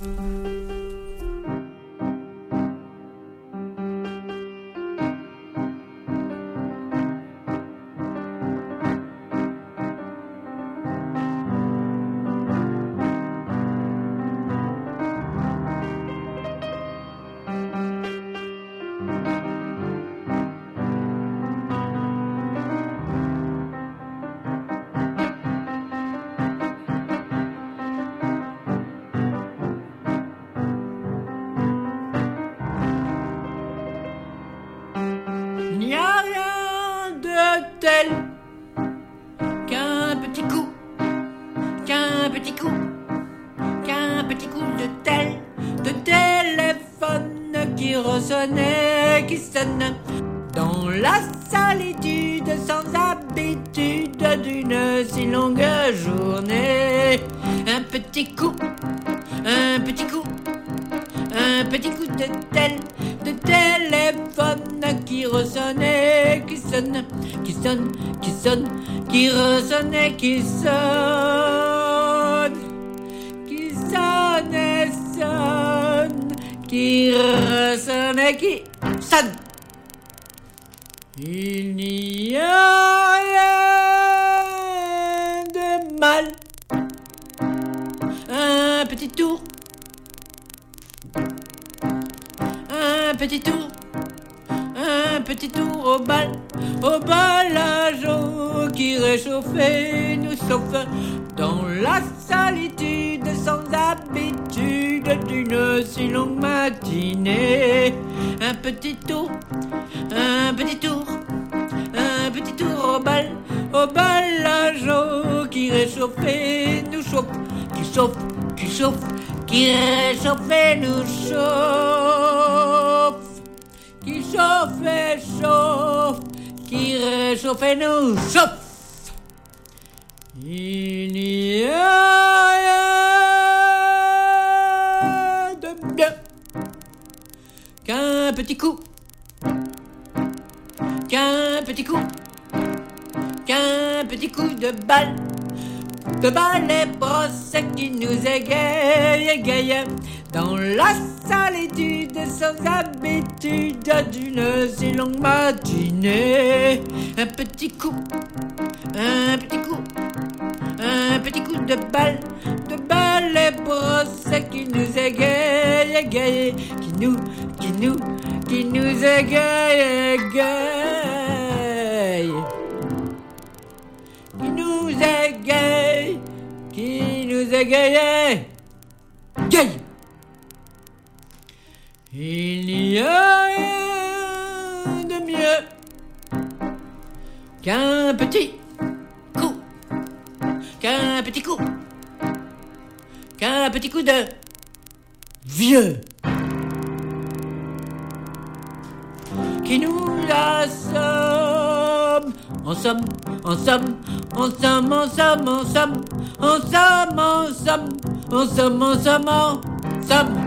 Il n'y a rien de tel qu'un petit coup, qu'un petit coup, qu'un petit coup de tel, de téléphone qui ressonnait, qui sonne dans la solitude sans habitude d'une si longue journée. Un petit coup, un petit coup, un petit coup de tel, de téléphone qui ressonnait, qui sonne, qui sonne, qui sonne, qui ressonnait, qui sonne, qui sonne et sonne, qui ressonnait, qui sonne. Il n'y a rien de mal. Un petit tour, un petit tour, un petit tour au bal, au balage qui réchauffait, nous sauve dans la solitude sans habitude d'une si longue matinée. Un petit tour, un petit tour, un petit tour au bal, au balage qui qui réchauffe et nous chauffe, qui chauffe, qui chauffe, qui réchauffe et nous chauffe, qui chauffe et chauffe, qui réchauffe et nous chauffe. Il n'y a rien de mieux qu'un petit coup, qu'un petit coup, qu'un petit coup de balle, de balle et brosse qui nous égaye, égaye dans la solitude sans habitude d'une si longue matinée. Un petit coup, un petit coup, un petit coup de balle, de balle et brosse qui nous égaye, égaye, qui nous, qui nous, qui nous égaye, égaye, qui nous égaye, qui nous égaye, égaye. Il n'y a rien de mieux qu'un petit coup, qu'un petit coup, qu'un petit coup de vieux qui nous assomme, en somme, en somme, en somme, en somme, en somme, en somme, en somme, en somme, en somme, en somme.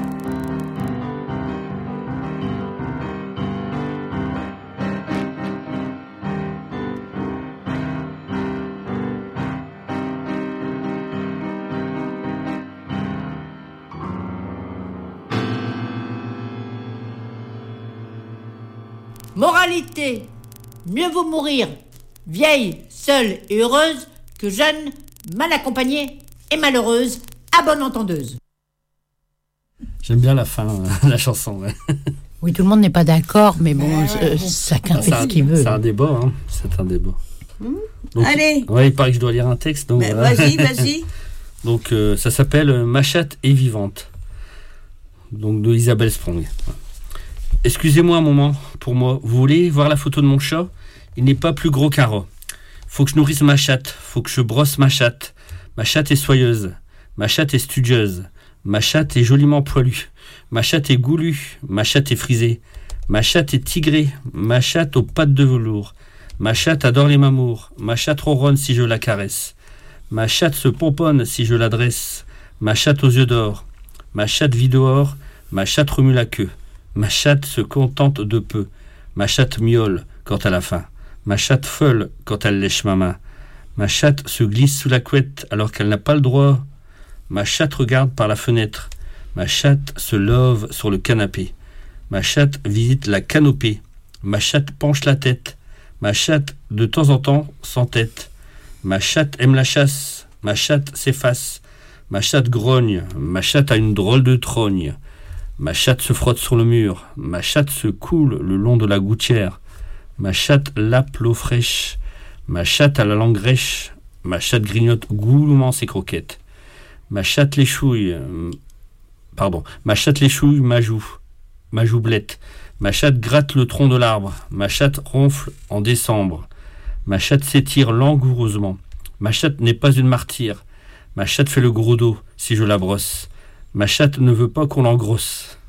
Moralité, mieux vaut mourir vieille, seule et heureuse que jeune, mal accompagnée et malheureuse, à bonne entendeuse. J'aime bien la fin, la chanson. Ouais. Oui, tout le monde n'est pas d'accord, mais bon, Ouais, euh, ouais. chacun fait C'est ce un, qu'il veut. c'est un débat, hein. C'est un débat. Donc, Allez. Ouais, il paraît que je dois lire un texte. Donc, Mais voilà. vas-y, vas-y. Donc euh, ça s'appelle euh, Ma chatte est vivante. Donc de Isabelle Sprong. Excusez-moi un moment, pour moi. Vous voulez voir la photo de mon chat ? Il n'est pas plus gros qu'un rat. Faut que je nourrisse ma chatte, faut que je brosse ma chatte. Ma chatte est soyeuse, ma chatte est studieuse, ma chatte est joliment poilue, ma chatte est goulue, ma chatte est frisée, ma chatte est tigrée, ma chatte aux pattes de velours, ma chatte adore les mamours, ma chatte ronronne si je la caresse, ma chatte se pomponne si je l'adresse, ma chatte aux yeux d'or, ma chatte vit dehors, ma chatte remue la queue, ma chatte se contente de peu, ma chatte miaule quand elle a faim, ma chatte feule quand elle lèche ma main, ma chatte se glisse sous la couette alors qu'elle n'a pas le droit, ma chatte regarde par la fenêtre, ma chatte se love sur le canapé, ma chatte visite la canopée, ma chatte penche la tête, ma chatte de temps en temps s'entête, ma chatte aime la chasse, ma chatte s'efface, ma chatte grogne, ma chatte a une drôle de trogne, ma chatte se frotte sur le mur, ma chatte se coule le long de la gouttière, ma chatte lappe l'eau fraîche, ma chatte a la langue rêche, ma chatte grignote goulûment ses croquettes, ma chatte l'échouille, pardon, ma chatte l'échouille ma joue, ma joublette, ma chatte gratte le tronc de l'arbre, ma chatte ronfle en décembre, ma chatte s'étire langoureusement, ma chatte n'est pas une martyre, ma chatte fait le gros dos si je la brosse, ma chatte ne veut pas qu'on l'engrosse,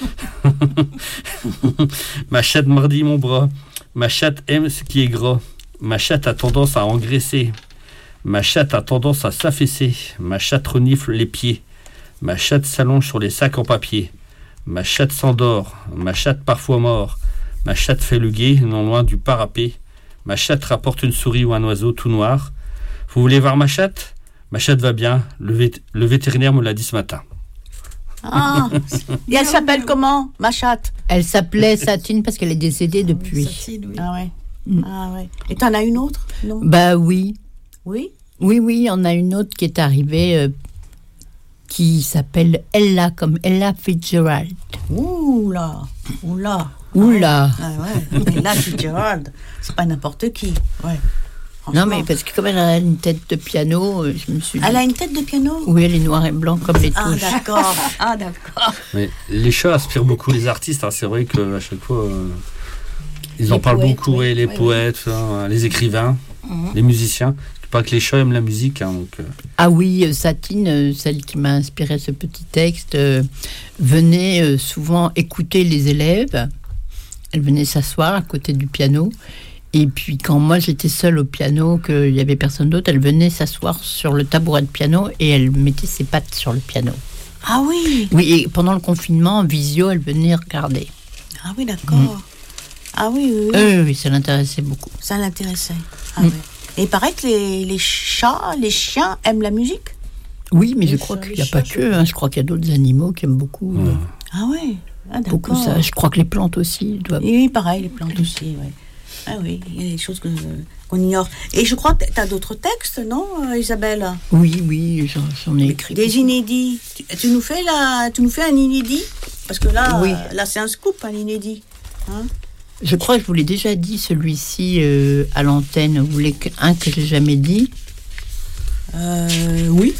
ma chatte mordit mon bras, ma chatte aime ce qui est gras, ma chatte a tendance à engraisser, ma chatte a tendance à s'affaisser, ma chatte renifle les pieds, ma chatte s'allonge sur les sacs en papier, ma chatte s'endort, ma chatte parfois mord, ma chatte fait le guet non loin du parapet, ma chatte rapporte une souris ou un oiseau tout noir. Vous voulez voir ma chatte ? Ma chatte va bien, le, vét- le vétérinaire me l'a dit ce matin. Ah, et elle s'appelle comment, ma chatte? Elle s'appelait Satine parce qu'elle est décédée depuis. Satine, oui. Ah ouais. Mm. Ah ouais. Et t'en as une autre? Non. Bah oui. Oui. Oui, oui, on a une autre qui est arrivée euh, qui s'appelle Ella, comme Ella Fitzgerald. Ouh là, ouh là. Oula. Ah ouais. Et là, Fitzgerald, c'est pas n'importe qui. Ouais. Non, mais parce que comme elle a une tête de piano, euh, je me suis dit... Elle a une tête de piano? Oui, elle est noire et blanc comme les Ah touches. d'accord. Ah d'accord. Mais les chats inspirent beaucoup les artistes. Hein. C'est vrai qu'à chaque fois, euh, ils en Les parlent poètes, beaucoup. oui. Et les Oui, oui. poètes, hein, les écrivains, Mhm. les musiciens. Pas que les chats aiment la musique. Hein, donc, euh. Ah oui, Satine, euh, celle qui m'a inspiré ce petit texte, euh, venait euh, souvent écouter les élèves. Elle venait s'asseoir à côté du piano. Et puis quand moi j'étais seule au piano, qu'il n'y avait personne d'autre, elle venait s'asseoir sur le tabouret de piano et elle mettait ses pattes sur le piano. Ah oui. Oui, et pendant le confinement, en visio, elle venait regarder. Ah oui, d'accord. Mm. Ah oui, oui, oui. Euh, oui, ça l'intéressait beaucoup. Ça l'intéressait. Ah Mm. oui. Et il paraît que les, les chats, les chiens aiment la musique. Oui, mais Les je crois chats, qu'il les n'y a pas chats, que. Hein, je crois qu'il y a d'autres animaux qui aiment beaucoup, Ouais. euh, Ah oui. Ah, d'accord. beaucoup ça. Je crois que les plantes aussi doivent. Et oui, pareil, les plantes aussi, oui. Ah oui, il y a des choses que, qu'on ignore. Et je crois que tu as d'autres textes, non, euh, Isabelle? Oui, oui, j'en, j'en ai écrit. Des inédits. Tu, tu nous fais la, tu nous fais un inédit? Parce que là, Oui. euh, là c'est un scoop, un inédit. Hein? Je crois que je vous l'ai déjà dit, celui-ci, euh, à l'antenne. Vous voulez un que j'ai jamais dit? Euh, oui.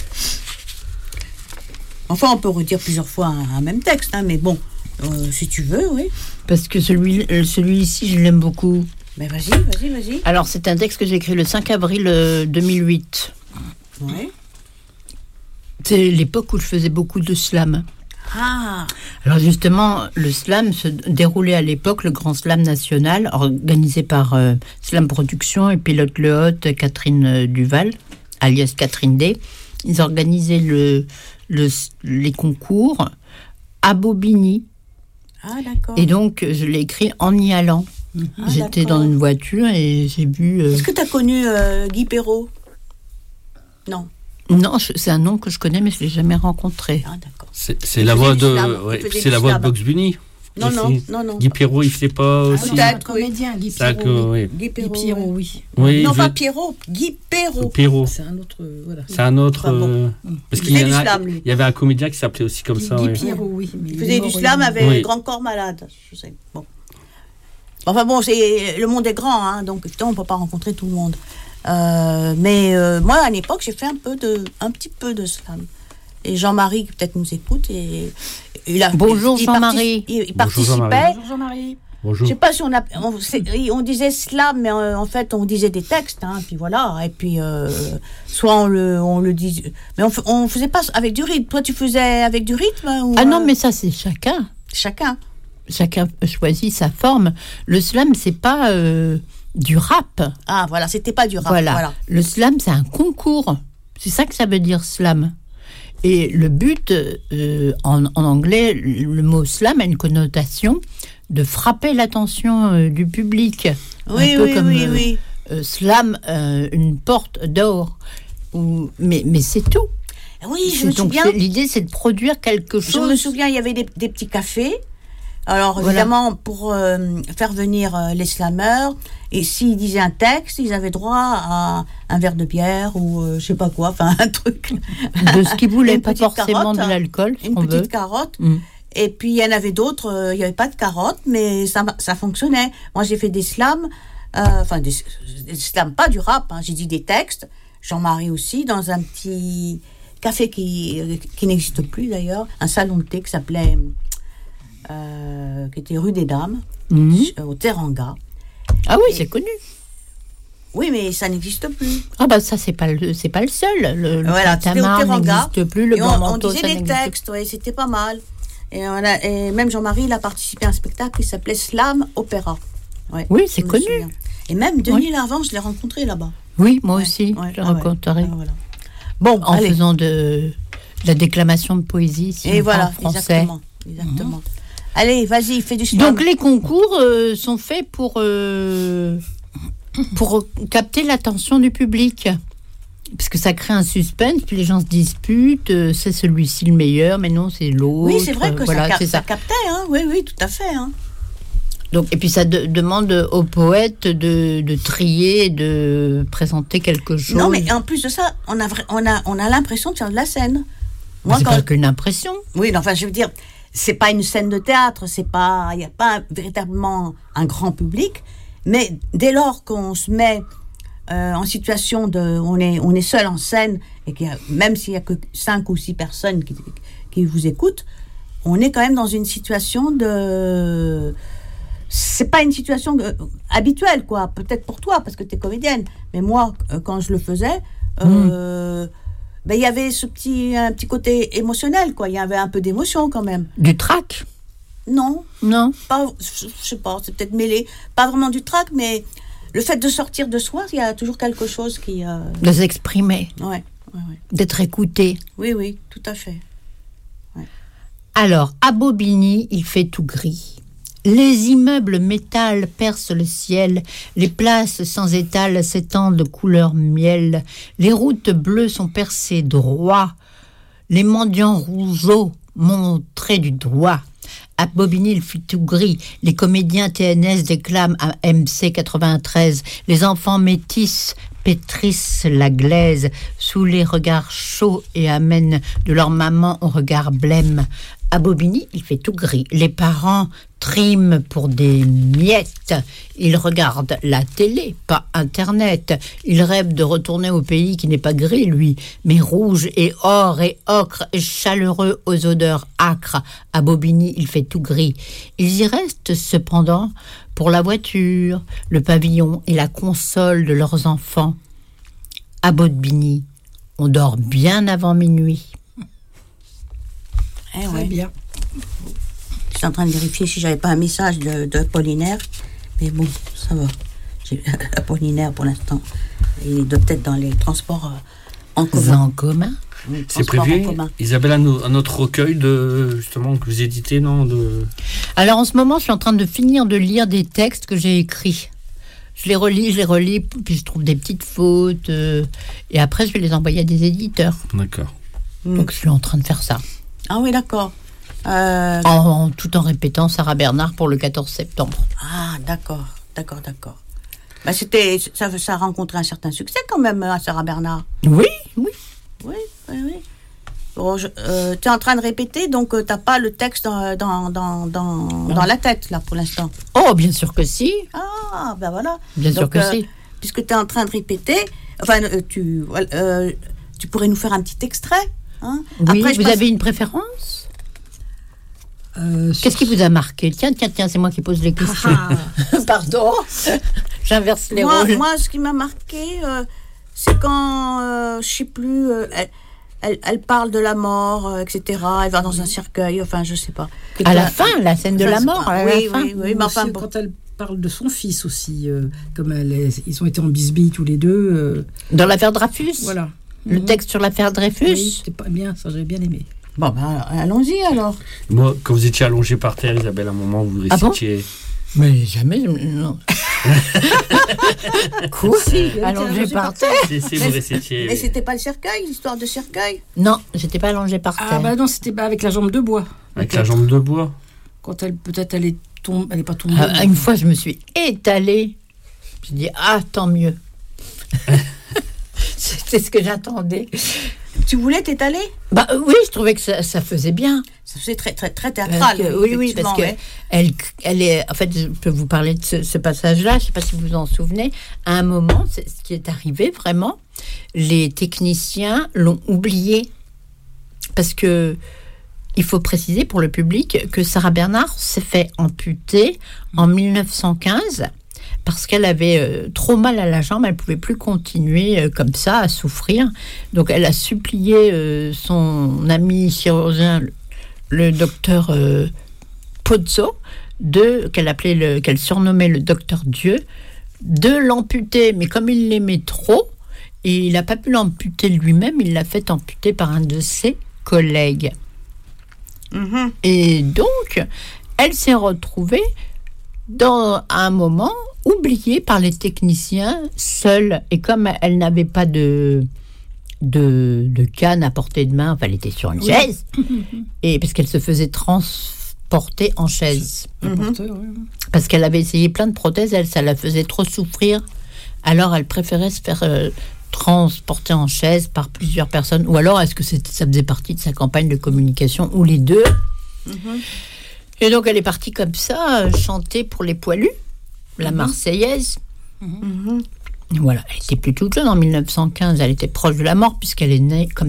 Enfin, on peut redire plusieurs fois un, un même texte, hein, mais bon, euh, si tu veux, oui. Parce que celui, euh, celui-ci, je l'aime beaucoup. Mais vas-y, vas-y, vas-y. Alors, c'est un texte que j'ai écrit le cinq avril euh, deux mille huit. Ouais. C'est l'époque où je faisais beaucoup de slam. Ah, Alors justement, le slam se déroulait à l'époque, le grand slam national, organisé par euh, Slam Productions et Pilote Le Hôte, Catherine euh, Duval, alias Catherine D. Ils organisaient le, le, les concours à Bobigny. ah d'accord. Et donc, je l'ai écrit en y allant. Ah, J'étais d'accord. dans une voiture et j'ai vu... euh, Est-ce que tu as connu euh, Guy Perrault? Non. Non, je- c'est un nom que je connais, mais je ne l'ai jamais rencontré. Ah, d'accord. C'est, c'est Il la faisait voix du de, slam. ouais, Il faisait c'est du la voix de slam. Box Bunny. Non, non, aussi. non, non. Guy Perrault, il fait pas aussi. oui. un Peut-être, comédien, Guy D'accord, Pierrot. oui. Guy Guy Perrault. Pierrot, ouais. oui. Oui, Non, je- pas Pierrot, Guy Perrault. Perrault. C'est un autre, euh, voilà. C'est un autre. Enfin, bon. euh, parce Il qu'il y, faisait en du a- slam, lui. il y avait un comédien qui s'appelait aussi comme Guy, ça. Guy ouais. Pierrot, oui. mais Il est faisait mort, du il slam est- avec Oui. Grand Corps Malade. Je sais. Bon. Enfin bon, c'est, le monde est grand, hein, donc évidemment, on ne peut pas rencontrer tout le monde. Euh, mais euh, moi, à l'époque, j'ai fait un, peu de, un petit peu de slam. Et Jean-Marie, qui peut-être nous écoute, et, il a, Bonjour, il Jean-Marie. partici- Il, il Bonjour, Jean-Marie. participait. Bonjour Jean-Marie. Je Bonjour. sais pas si on a, on, c'est- on disait slam, mais euh, en fait on disait des textes, hein, puis voilà, et puis euh, soit on le, on le dit, mais on, f- on faisait pas avec du rythme. Toi tu faisais avec du rythme ou, Ah non, euh, mais ça, c'est chacun. chacun. Chacun choisit sa forme. Le slam, c'est pas euh, du rap. Ah voilà, c'était pas du rap. Voilà. Voilà. Le slam, c'est un concours. C'est ça que ça veut dire slam. Et le but, euh, en, en anglais, le mot slam a une connotation de frapper l'attention euh, du public. Oui, un peu oui, comme oui, euh, oui. euh, slam, euh, une porte d'or. Ou, mais, mais c'est tout. Oui, je C'est- me donc, souviens. c'est- l'idée, c'est de produire quelque Je chose. me souviens, il y avait des, des petits cafés. Alors Voilà. évidemment, pour euh, faire venir euh, les slameurs, et s'ils disaient un texte, ils avaient droit à un verre de bière ou euh, je sais pas quoi, enfin un truc. De ce qui voulait Une pas petite forcément carotte, de l'alcool, ce Une qu'on petite veut. carotte. Mm. Et puis il y en avait d'autres, euh, il n'y avait pas de carottes, mais ça, ça fonctionnait. Moi j'ai fait des slams, euh, enfin des, des slams, pas du rap, hein, j'ai dit des textes. Jean-Marie aussi, dans un petit café qui, qui n'existe plus d'ailleurs, un salon de thé qui s'appelait, euh, qui était rue des Dames, Mhm. au Teranga. Ah oui, Et- c'est connu. Oui, mais ça n'existe plus. Ah bah ça, c'est pas le, c'est pas le seul. Le, le Voilà, c'était au Tamar Teranga. n'existe plus, le Et blanc on, on manteau, disait ça des n'existe textes, ouais, c'était pas mal. Et, on a, et même Jean-Marie, il a participé à un spectacle qui s'appelait Slam Opéra. Ouais, Oui, c'est je me connu. souviens. Et même Denis Lavant, je l'ai rencontré là-bas. Oui, moi Ouais, aussi, ouais, je le ah ouais. rencontrerai. Ah, voilà. Bon, En allez. faisant de, de la déclamation de poésie, si Et on voilà, parle français. exactement. exactement. Allez, vas-y, fais du slam. Donc les concours euh, sont faits pour, euh, pour capter l'attention du public. Parce que ça crée un suspense, puis les gens se disputent, euh, c'est celui-ci le meilleur, mais non, c'est l'autre. Oui, c'est vrai que voilà, ça, cap- c'est ça ça. captait, hein. Oui, oui, tout à fait. Hein. Donc, et puis ça de- demande aux poètes de, de trier, de présenter quelque chose. Non, mais en plus de ça, on a, vra- on a, on a l'impression de faire de la scène. Mais Moi, c'est quand pas qu'une impression. Oui, non, enfin, je veux dire, c'est pas une scène de théâtre, c'est pas, il n'y a pas véritablement un grand public, mais dès lors qu'on se met euh, en situation de, on est, on est seul en scène et qu'il y a, même s'il y a que cinq ou six personnes qui, qui vous écoutent, on est quand même dans une situation de, c'est pas une situation euh, habituelle, quoi. Peut-être pour toi, parce que tu es comédienne. Mais moi, euh, quand je le faisais, euh, mmh. ben, il y avait ce petit, un petit côté émotionnel, quoi. Il y avait un peu d'émotion, quand même. Du trac ? Non. Non. Pas, je sais pas, c'est peut-être mêlé. Pas vraiment du trac, mais le fait de sortir de soi, il y a toujours quelque chose qui... Euh... De s'exprimer. Ouais, ouais, ouais. D'être écouté. Oui, oui, tout à fait. Ouais. Alors, à Bobigny, il fait tout gris. Les immeubles métal percent le ciel, les places sans étal s'étendent de couleur miel, les routes bleues sont percées droit, les mendiants rougeaux montrés du doigt. À Bobigny, il fait tout gris. Les comédiens T N S déclament à M C quatre-vingt-treize. Les enfants métis pétrissent la glaise sous les regards chauds et amènent de leur maman au regard blême. À Bobigny, il fait tout gris. Les parents triment pour des miettes. Ils regardent la télé, pas Internet. Ils rêvent de retourner au pays qui n'est pas gris, lui, mais rouge et or et ocre et chaleureux aux odeurs âcres. À Bobigny, il fait tout gris. Ils y restent cependant pour la voiture, le pavillon et la console de leurs enfants. À Bobigny, on dort bien avant minuit. Eh Très ouais. bien. Je suis en train de vérifier si j'avais pas un message de, de Apollinaire, mais bon, ça va. J'ai Apollinaire pour l'instant. Il doit peut-être dans les transports euh, en commun. En commun. Oui, C'est transports prévu, en commun. Isabelle, un, un autre recueil de, justement, que vous éditez, non de... Alors en ce moment, je suis en train de finir de lire des textes que j'ai écrits. Je les relis, je les relis, puis je trouve des petites fautes. Euh, et après, je vais les envoyer à des éditeurs. D'accord. Mm. Donc je suis en train de faire ça. Ah oui, d'accord. Euh... En, en, tout en répétant Sarah Bernard pour le quatorze septembre. Ah, d'accord, d'accord, d'accord. Bah, c'était, ça, ça a rencontré un certain succès quand même, à Sarah Bernard. Oui, oui. Oui, oui, oui. Bon, euh, tu es en train de répéter, donc euh, tu n'as pas le texte dans, dans, dans, dans, dans la tête, là, pour l'instant. Oh, bien sûr que si. Ah, ben voilà. Bien donc, sûr que euh, si. Puisque tu es en train de répéter, enfin, euh, tu, euh, tu pourrais nous faire un petit extrait, hein? Oui, Après, je vous passe... avez une préférence? Euh, Qu'est-ce qui vous a marqué? Tiens, tiens, tiens, c'est moi qui pose les questions. Ah, Pardon, j'inverse les moi, rôles. moi, ce qui m'a marqué, euh, c'est quand, euh, je sais plus, euh, elle, elle, elle parle de la mort, euh, et cetera. Elle va dans un cercueil, enfin, je sais pas. À la fin, la scène de la mort, à la oui, fin. oui, oui, mais enfin, aussi, bon. quand elle parle de son fils aussi, euh, comme elle est- ils ont été en bisbille tous les deux. euh, Dans l'affaire Dreyfus. voilà. Le Mhm. texte sur l'affaire Dreyfus. Oui, c'était pas bien, ça j'avais bien aimé. Bon, ben, allons-y alors. Moi, quand vous étiez allongé par terre, Isabelle, à un moment, vous Ah bon récitiez... Mais jamais, non. Quoi? Allongé par terre? Si, si, vous récitiez... Mais c'était pas le cercueil, l'histoire de cercueil. Non, j'étais pas allongée par terre. Ah bah non, c'était pas avec la jambe de bois. Avec la peut-être. jambe de bois. Quand elle, peut-être elle est tombée, elle est pas tombée. Ah, une fois, je me suis étalée. J'ai dit, ah, tant mieux. C'était ce que j'attendais. Tu voulais t'étaler? Bah euh, oui, je trouvais que ça, ça faisait bien. C'est très, très, très Parce théâtral. que- oui, oui, parce que effectivement, ouais. elle, elle est. En fait, je peux vous parler de ce, ce passage-là. Je ne sais pas si vous vous en souvenez. À un moment, c'est ce qui est arrivé vraiment. Les techniciens l'ont oublié parce que il faut préciser pour le public que Sarah Bernard s'est fait amputer en mille neuf cent quinze. Parce qu'elle avait euh, trop mal à la jambe, elle ne pouvait plus continuer euh, comme ça à souffrir. Donc elle a supplié euh, son ami chirurgien, le, le docteur euh, Pozzo, de, qu'elle appelait le, qu'elle surnommait le docteur Dieu, de l'amputer. Mais comme il l'aimait trop, et il n'a pas pu l'amputer lui-même, il l'a fait amputer par un de ses collègues. Mhm. Et donc, elle s'est retrouvée dans un moment oubliée par les techniciens, seule. Et comme elle n'avait pas de, de, de canne à portée de main, enfin, elle était sur une Oui. chaise, et parce qu'elle se faisait transporter en chaise. Le Mhm. porteur, oui. Parce qu'elle avait essayé plein de prothèses, elle, ça la faisait trop souffrir. Alors, elle préférait se faire euh, transporter en chaise par plusieurs personnes. Ou alors, est-ce que c'était- ça faisait partie de sa campagne de communication, ou les deux? Mhm. Et donc, elle est partie comme ça, euh, chanter pour les poilus, la Marseillaise. Mhm. Voilà, elle était plus toute jeune en mille neuf cent quinze, elle était proche de la mort, puisqu'elle est née, comme tout-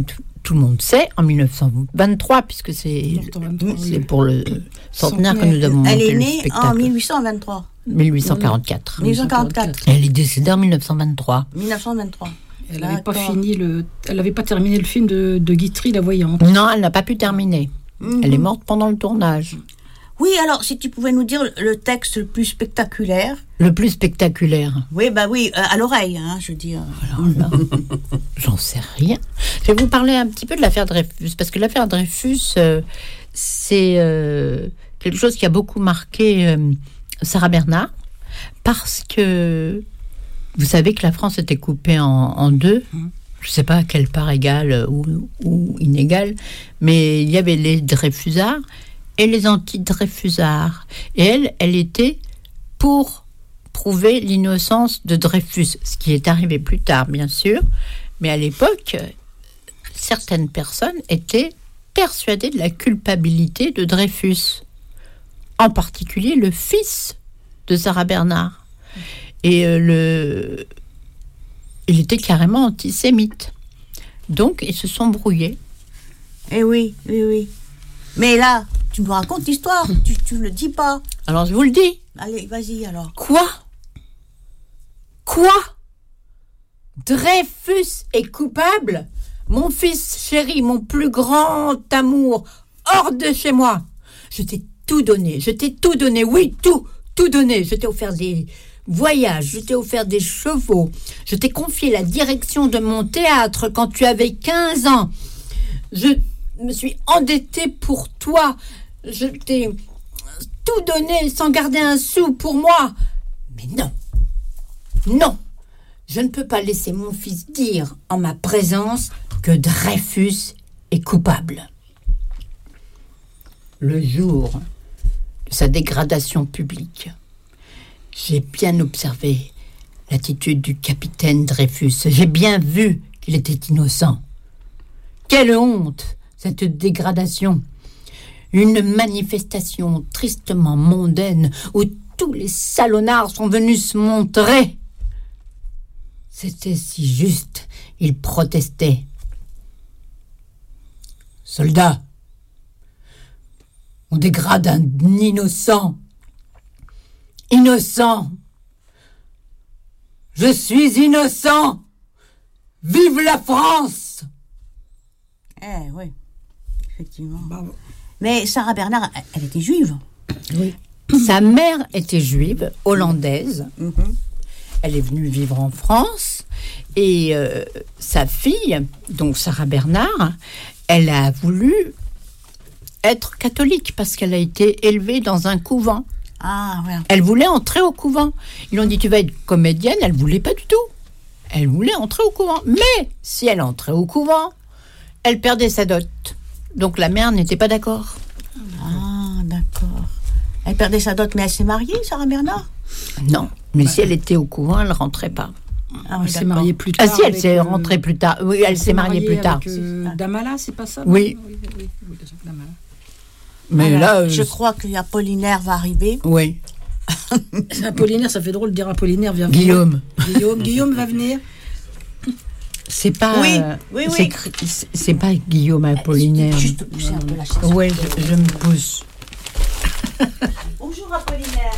tout le monde sait, en mille neuf cent vingt-trois, puisque c'est, c'est pour le centenaire que nous avons monté Elle est le née spectacle. en mille huit cent vingt-trois. mille huit cent quarante-quatre. mille huit cent quarante-quatre. Elle est décédée en mille neuf cent vingt-trois. mille neuf cent vingt-trois. Elle n'avait pas fini le, elle n'avait pas terminé le film de, de Guitry, La Voyante. Non, elle n'a pas pu terminer. Mm-hmm. Elle est morte pendant le tournage. Oui, alors, si tu pouvais nous dire le texte le plus spectaculaire. Le plus spectaculaire. Oui, bah oui, euh, à l'oreille, hein, je veux dire. Alors là, j'en sais rien. Je vais vous parler un petit peu de l'affaire Dreyfus, parce que l'affaire Dreyfus, euh, c'est euh, quelque chose qui a beaucoup marqué euh, Sarah Bernard, parce que vous savez que la France était coupée en, en deux. Je ne sais pas à quelle part égale ou, ou inégale, mais il y avait les Dreyfusards et les anti-Dreyfusards. Et elle, elle était pour prouver l'innocence de Dreyfus, ce qui est arrivé plus tard, bien sûr. Mais à l'époque, certaines personnes étaient persuadées de la culpabilité de Dreyfus. En particulier le fils de Sarah Bernard. Et euh, le... il était carrément antisémite. Donc, ils se sont brouillés. Eh oui, oui, oui. Mais là, tu me racontes l'histoire, tu ne le dis pas. Alors, je vous le dis. Allez, vas-y alors. Quoi ? Quoi ? Dreyfus est coupable ? Mon fils chéri, mon plus grand amour, hors de chez moi. Je t'ai tout donné, je t'ai tout donné, oui, tout, tout donné. Je t'ai offert des voyages, je t'ai offert des chevaux. Je t'ai confié la direction de mon théâtre quand tu avais quinze ans. Je me suis endettée pour toi. Je t'ai tout donné sans garder un sou pour moi. Mais non, non, je ne peux pas laisser mon fils dire en ma présence que Dreyfus est coupable. Le jour de sa dégradation publique, j'ai bien observé l'attitude du capitaine Dreyfus. J'ai bien vu qu'il était innocent. Quelle honte, cette dégradation! Une manifestation tristement mondaine où tous les salonnards sont venus se montrer. C'était si juste, il protestait. Soldats, on dégrade un innocent. Innocent. Je suis innocent. Vive la France! Eh oui, effectivement. Bravo. Mais Sarah Bernard, elle était juive. Oui. Sa mère était juive, hollandaise. Mm-hmm. Elle est venue vivre en France. Et euh, sa fille, donc Sarah Bernard, elle a voulu être catholique parce qu'elle a été élevée dans un couvent. Ah, ouais. Elle voulait entrer au couvent. Ils lui ont dit, tu vas être comédienne. Elle ne voulait pas du tout. Elle voulait entrer au couvent. Mais si elle entrait au couvent, elle perdait sa dot. Donc la mère n'était pas d'accord. Ah, d'accord. Elle perdait sa dot, mais elle s'est mariée, Sarah Bernard ? Non, mais bah, si elle était au couvent, elle ne rentrait pas. Ah, elle s'est mariée plus tard. Ah si, elle s'est euh... rentrée plus tard. Oui, elle, elle s'est mariée, mariée plus tard. Avec, euh, Damala, c'est pas ça ? Oui. Oui, oui, oui, oui Damala. Mais alors, là, euh, je crois que Apollinaire va arriver. Oui. Apollinaire, ça fait drôle de dire Apollinaire vient Guillaume. venir. Guillaume. Guillaume va venir. C'est pas. Oui, euh, oui, c'est, oui. C'est, c'est pas Guillaume Apollinaire. Juste pousser un peu la chaise. Oui, je, je me pousse. Bonjour Apollinaire.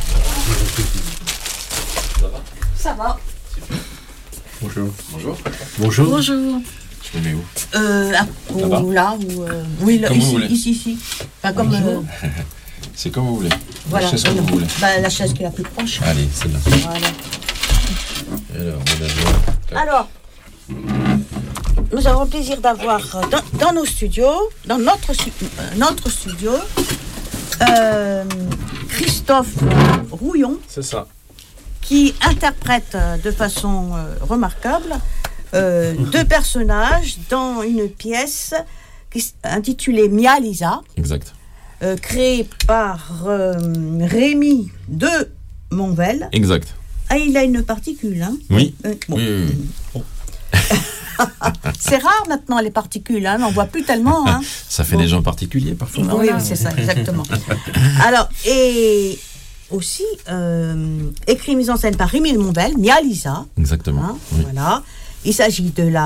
Ça va ? Ça va. Bonjour. Bonjour. Bonjour. Bonjour. Je me mets où ? Euh, là, ou là, ou euh, oui, là, comme ici, vous voulez. ici, ici. Enfin, comme. Euh, c'est comme vous voulez. Voilà. La chaise comme vous voulez. Bah, la chaise qui est la plus proche. Allez, c'est là. Voilà. Et alors, on a... Alors, nous avons le plaisir d'avoir dans, dans nos studios, dans notre, euh, notre studio, euh, Christophe Rouillon. C'est ça. Qui interprète de façon euh, remarquable euh, deux personnages dans une pièce qui, intitulée Mia Lisa. Exact. Euh, créée par euh, Rémi de Monvel. Exact. Ah, il a une particule, hein ? Oui. Euh, bon. Oui, oui, oui. Bon. C'est rare maintenant les particules, hein, on n'en voit plus tellement. Hein. Ça fait bon. Des gens particuliers parfois. Oui, voilà. C'est ça, exactement. Alors, et aussi, euh, écrit mise en scène par Rémi de Monvel, Mia Lisa. Exactement. Hein, oui. Voilà. Il s'agit de la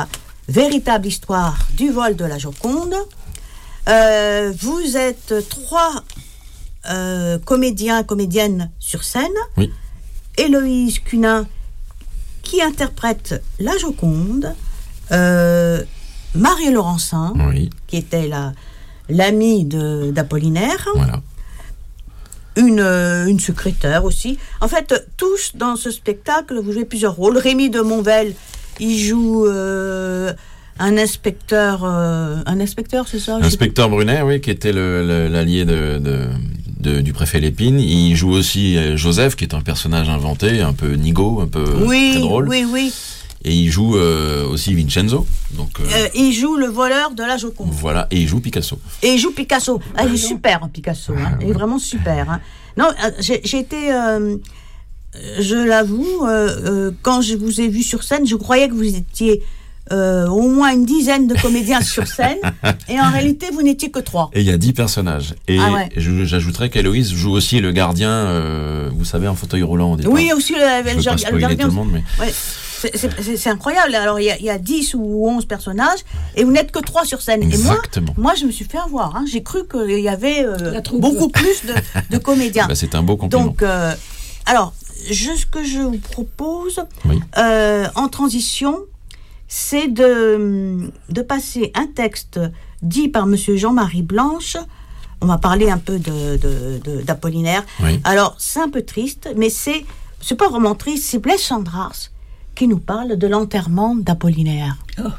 véritable histoire du vol de la Joconde. Euh, vous êtes trois euh, comédiens, comédiennes sur scène. Oui. Héloïse Cunin qui interprète la Joconde, euh, Marie Laurencin, Oui. qui était la, l'amie de, d'Apollinaire, Voilà. une, euh, une secrétaire aussi. En fait, tous dans ce spectacle, vous jouez plusieurs rôles. Rémi de Monvel, il joue euh, un inspecteur, euh, un inspecteur, c'est ça? Inspecteur Brunet, oui, qui était le, le- l'allié de, de, de- du préfet Lépine. Il joue aussi euh, Joseph, qui est un personnage inventé, un peu nigo, un peu Oui, très drôle. oui, oui. Et il joue euh, aussi Vincenzo. Donc, euh, Euh, il joue le voleur de la Joconde. voilà. Et il joue Picasso. Et il joue Picasso. Ah, il est super, hein, Picasso. Hein. Il est vraiment super. Hein. Non, euh, j'ai, j'ai été, euh, je l'avoue, euh, euh, quand je vous ai vu sur scène, je croyais que vous étiez euh, au moins une dizaine de comédiens sur scène, et en réalité, vous n'étiez que trois. Et il y a dix personnages. Et Ah ouais. je- j'ajouterais qu'Héloïse joue aussi le gardien, euh, vous savez, en fauteuil roulant au départ. Oui, aussi le, Je le, veux jar- pas le spoiler gardien. tout le monde, mais Ouais. C'est, c'est, c'est- c'est incroyable. Alors, il y, a, il y a dix ou onze personnages, et vous n'êtes que trois sur scène. exactement. Et moi, moi, je me suis fait avoir. Hein. J'ai cru qu'il y avait euh, La troupe. beaucoup plus de, de comédiens. Bah, c'est un beau compliment. Donc, euh, alors, je, ce que je vous propose, Oui. euh, en transition, c'est de, de passer un texte dit par Monsieur Jean-Marie Blanche. On va parler un peu de, de, de- d'Apollinaire. Oui. Alors, c'est un peu triste, mais c'est, c'est pas vraiment triste, c'est Blaise Cendrars qui nous parle de l'enterrement d'Apollinaire.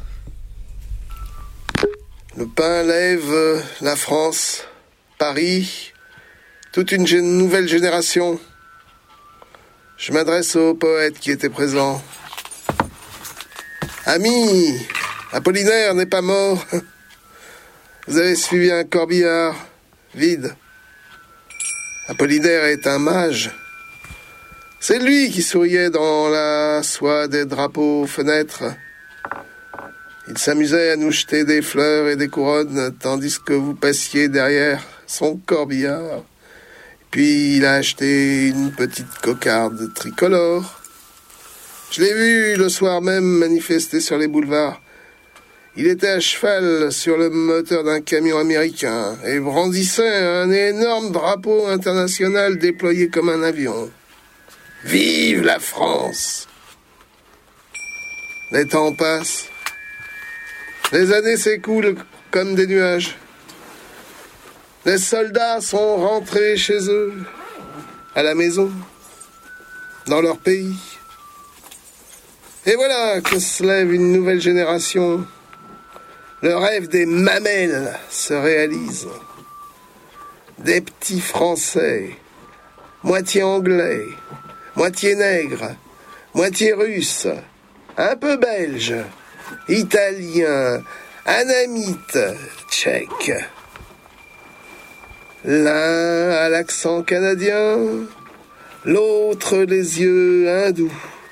Le pain lève euh, la France, Paris, toute une gé- nouvelle génération. Je m'adresse aux poètes qui étaient présents. Amis, Apollinaire n'est pas mort. Vous avez suivi un corbillard vide. Apollinaire est un mage. C'est lui qui souriait dans la soie des drapeaux aux fenêtres. Il s'amusait à nous jeter des fleurs et des couronnes, tandis que vous passiez derrière son corbillard. Puis il a acheté une petite cocarde tricolore. Je l'ai vu le soir même manifester sur les boulevards. Il était à cheval sur le moteur d'un camion américain et brandissait un énorme drapeau international déployé comme un avion. Vive la France! Les temps passent. Les années s'écoulent comme des nuages. Les soldats sont rentrés chez eux, à la maison, dans leur pays. Et voilà que se lève une nouvelle génération. Le rêve des mamelles se réalise. Des petits Français, moitié anglais, moitié nègres, moitié russes, un peu belges, italiens, anamites, tchèques. L'un a l'accent canadien, l'autre les yeux hindous.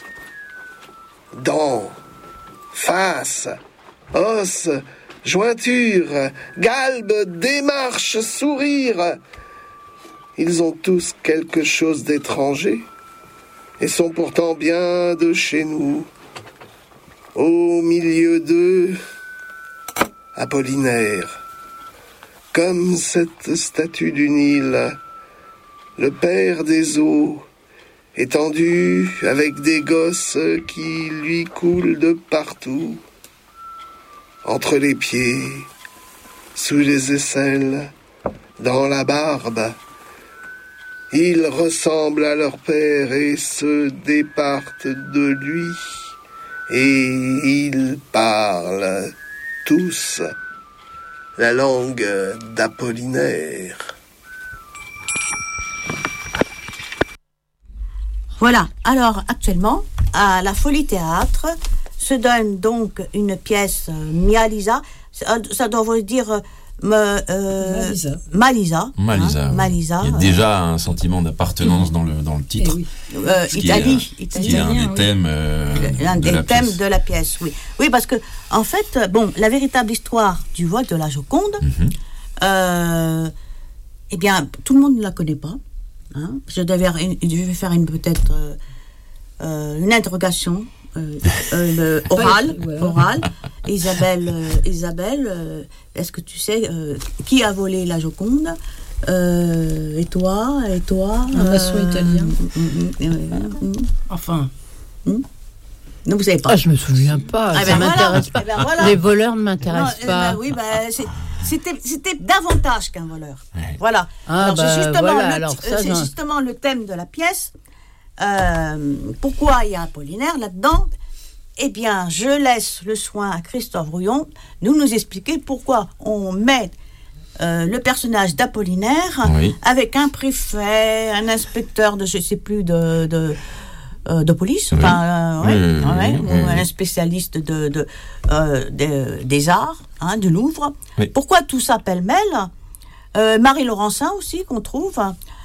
Dents, face, os, jointure, galbe, démarche, sourire. Ils ont tous quelque chose d'étranger et sont pourtant bien de chez nous. Au milieu d'eux, Apollinaire. Comme cette statue du Nil, le père des eaux, étendu avec des gosses qui lui coulent de partout, entre les pieds, sous les aisselles, dans la barbe. Ils ressemblent à leur père et se départent de lui, et ils parlent tous la langue d'Apollinaire. Voilà, alors actuellement, à la Folie Théâtre, se donne donc une pièce euh, Mia Lisa, ça, ça doit vous dire euh, me, euh, Malisa. Malisa. Malisa. hein, oui. Malisa, Il y a euh, déjà un sentiment d'appartenance dans le, dans le Eh titre. oui. euh, Ce qui est, Italie. euh, Italie. qui est un Italien, des oui. thèmes euh, L'un de des la thèmes pièce. de la pièce, oui. Oui, parce que, en fait, bon, la véritable histoire du vol de la Joconde, Mhm. euh, eh bien, tout le monde ne la connaît pas. Hein. Je, devais, je vais faire une, peut-être euh, euh, une interrogation euh, euh, orale, Ouais. orale. Isabelle, euh, Isabelle, euh, est-ce que tu sais euh, qui a volé la Joconde? Euh, et toi, et toi Un maçon euh, italien. mm, mm, mm, mm. Enfin, Non, vous savez pas. Ah, je me souviens pas. Ah, ça ben voilà, m'intéresse eh pas. ben voilà. Les voleurs ne Non, m'intéressent eh pas. ben oui, ben, c'est- c'était, c'était davantage qu'un voleur. Ouais. Voilà. Ah, alors, bah, c'est justement, voilà, le, alors ça, c'est j'en- justement le thème de la pièce. Euh, pourquoi il y a Apollinaire là-dedans? Eh bien, je laisse le soin à Christophe Rouillon de nous expliquer pourquoi on met euh, le personnage d'Apollinaire Oui. avec un préfet, un inspecteur de je sais plus de de, euh, de police, Oui. enfin, euh, ouais, Oui, oui, ouais, oui, ou oui. un spécialiste de, de, euh, des- des arts, hein, du Louvre. Oui. Pourquoi tout ça pêle-mêle? euh, Marie Laurencin aussi qu'on trouve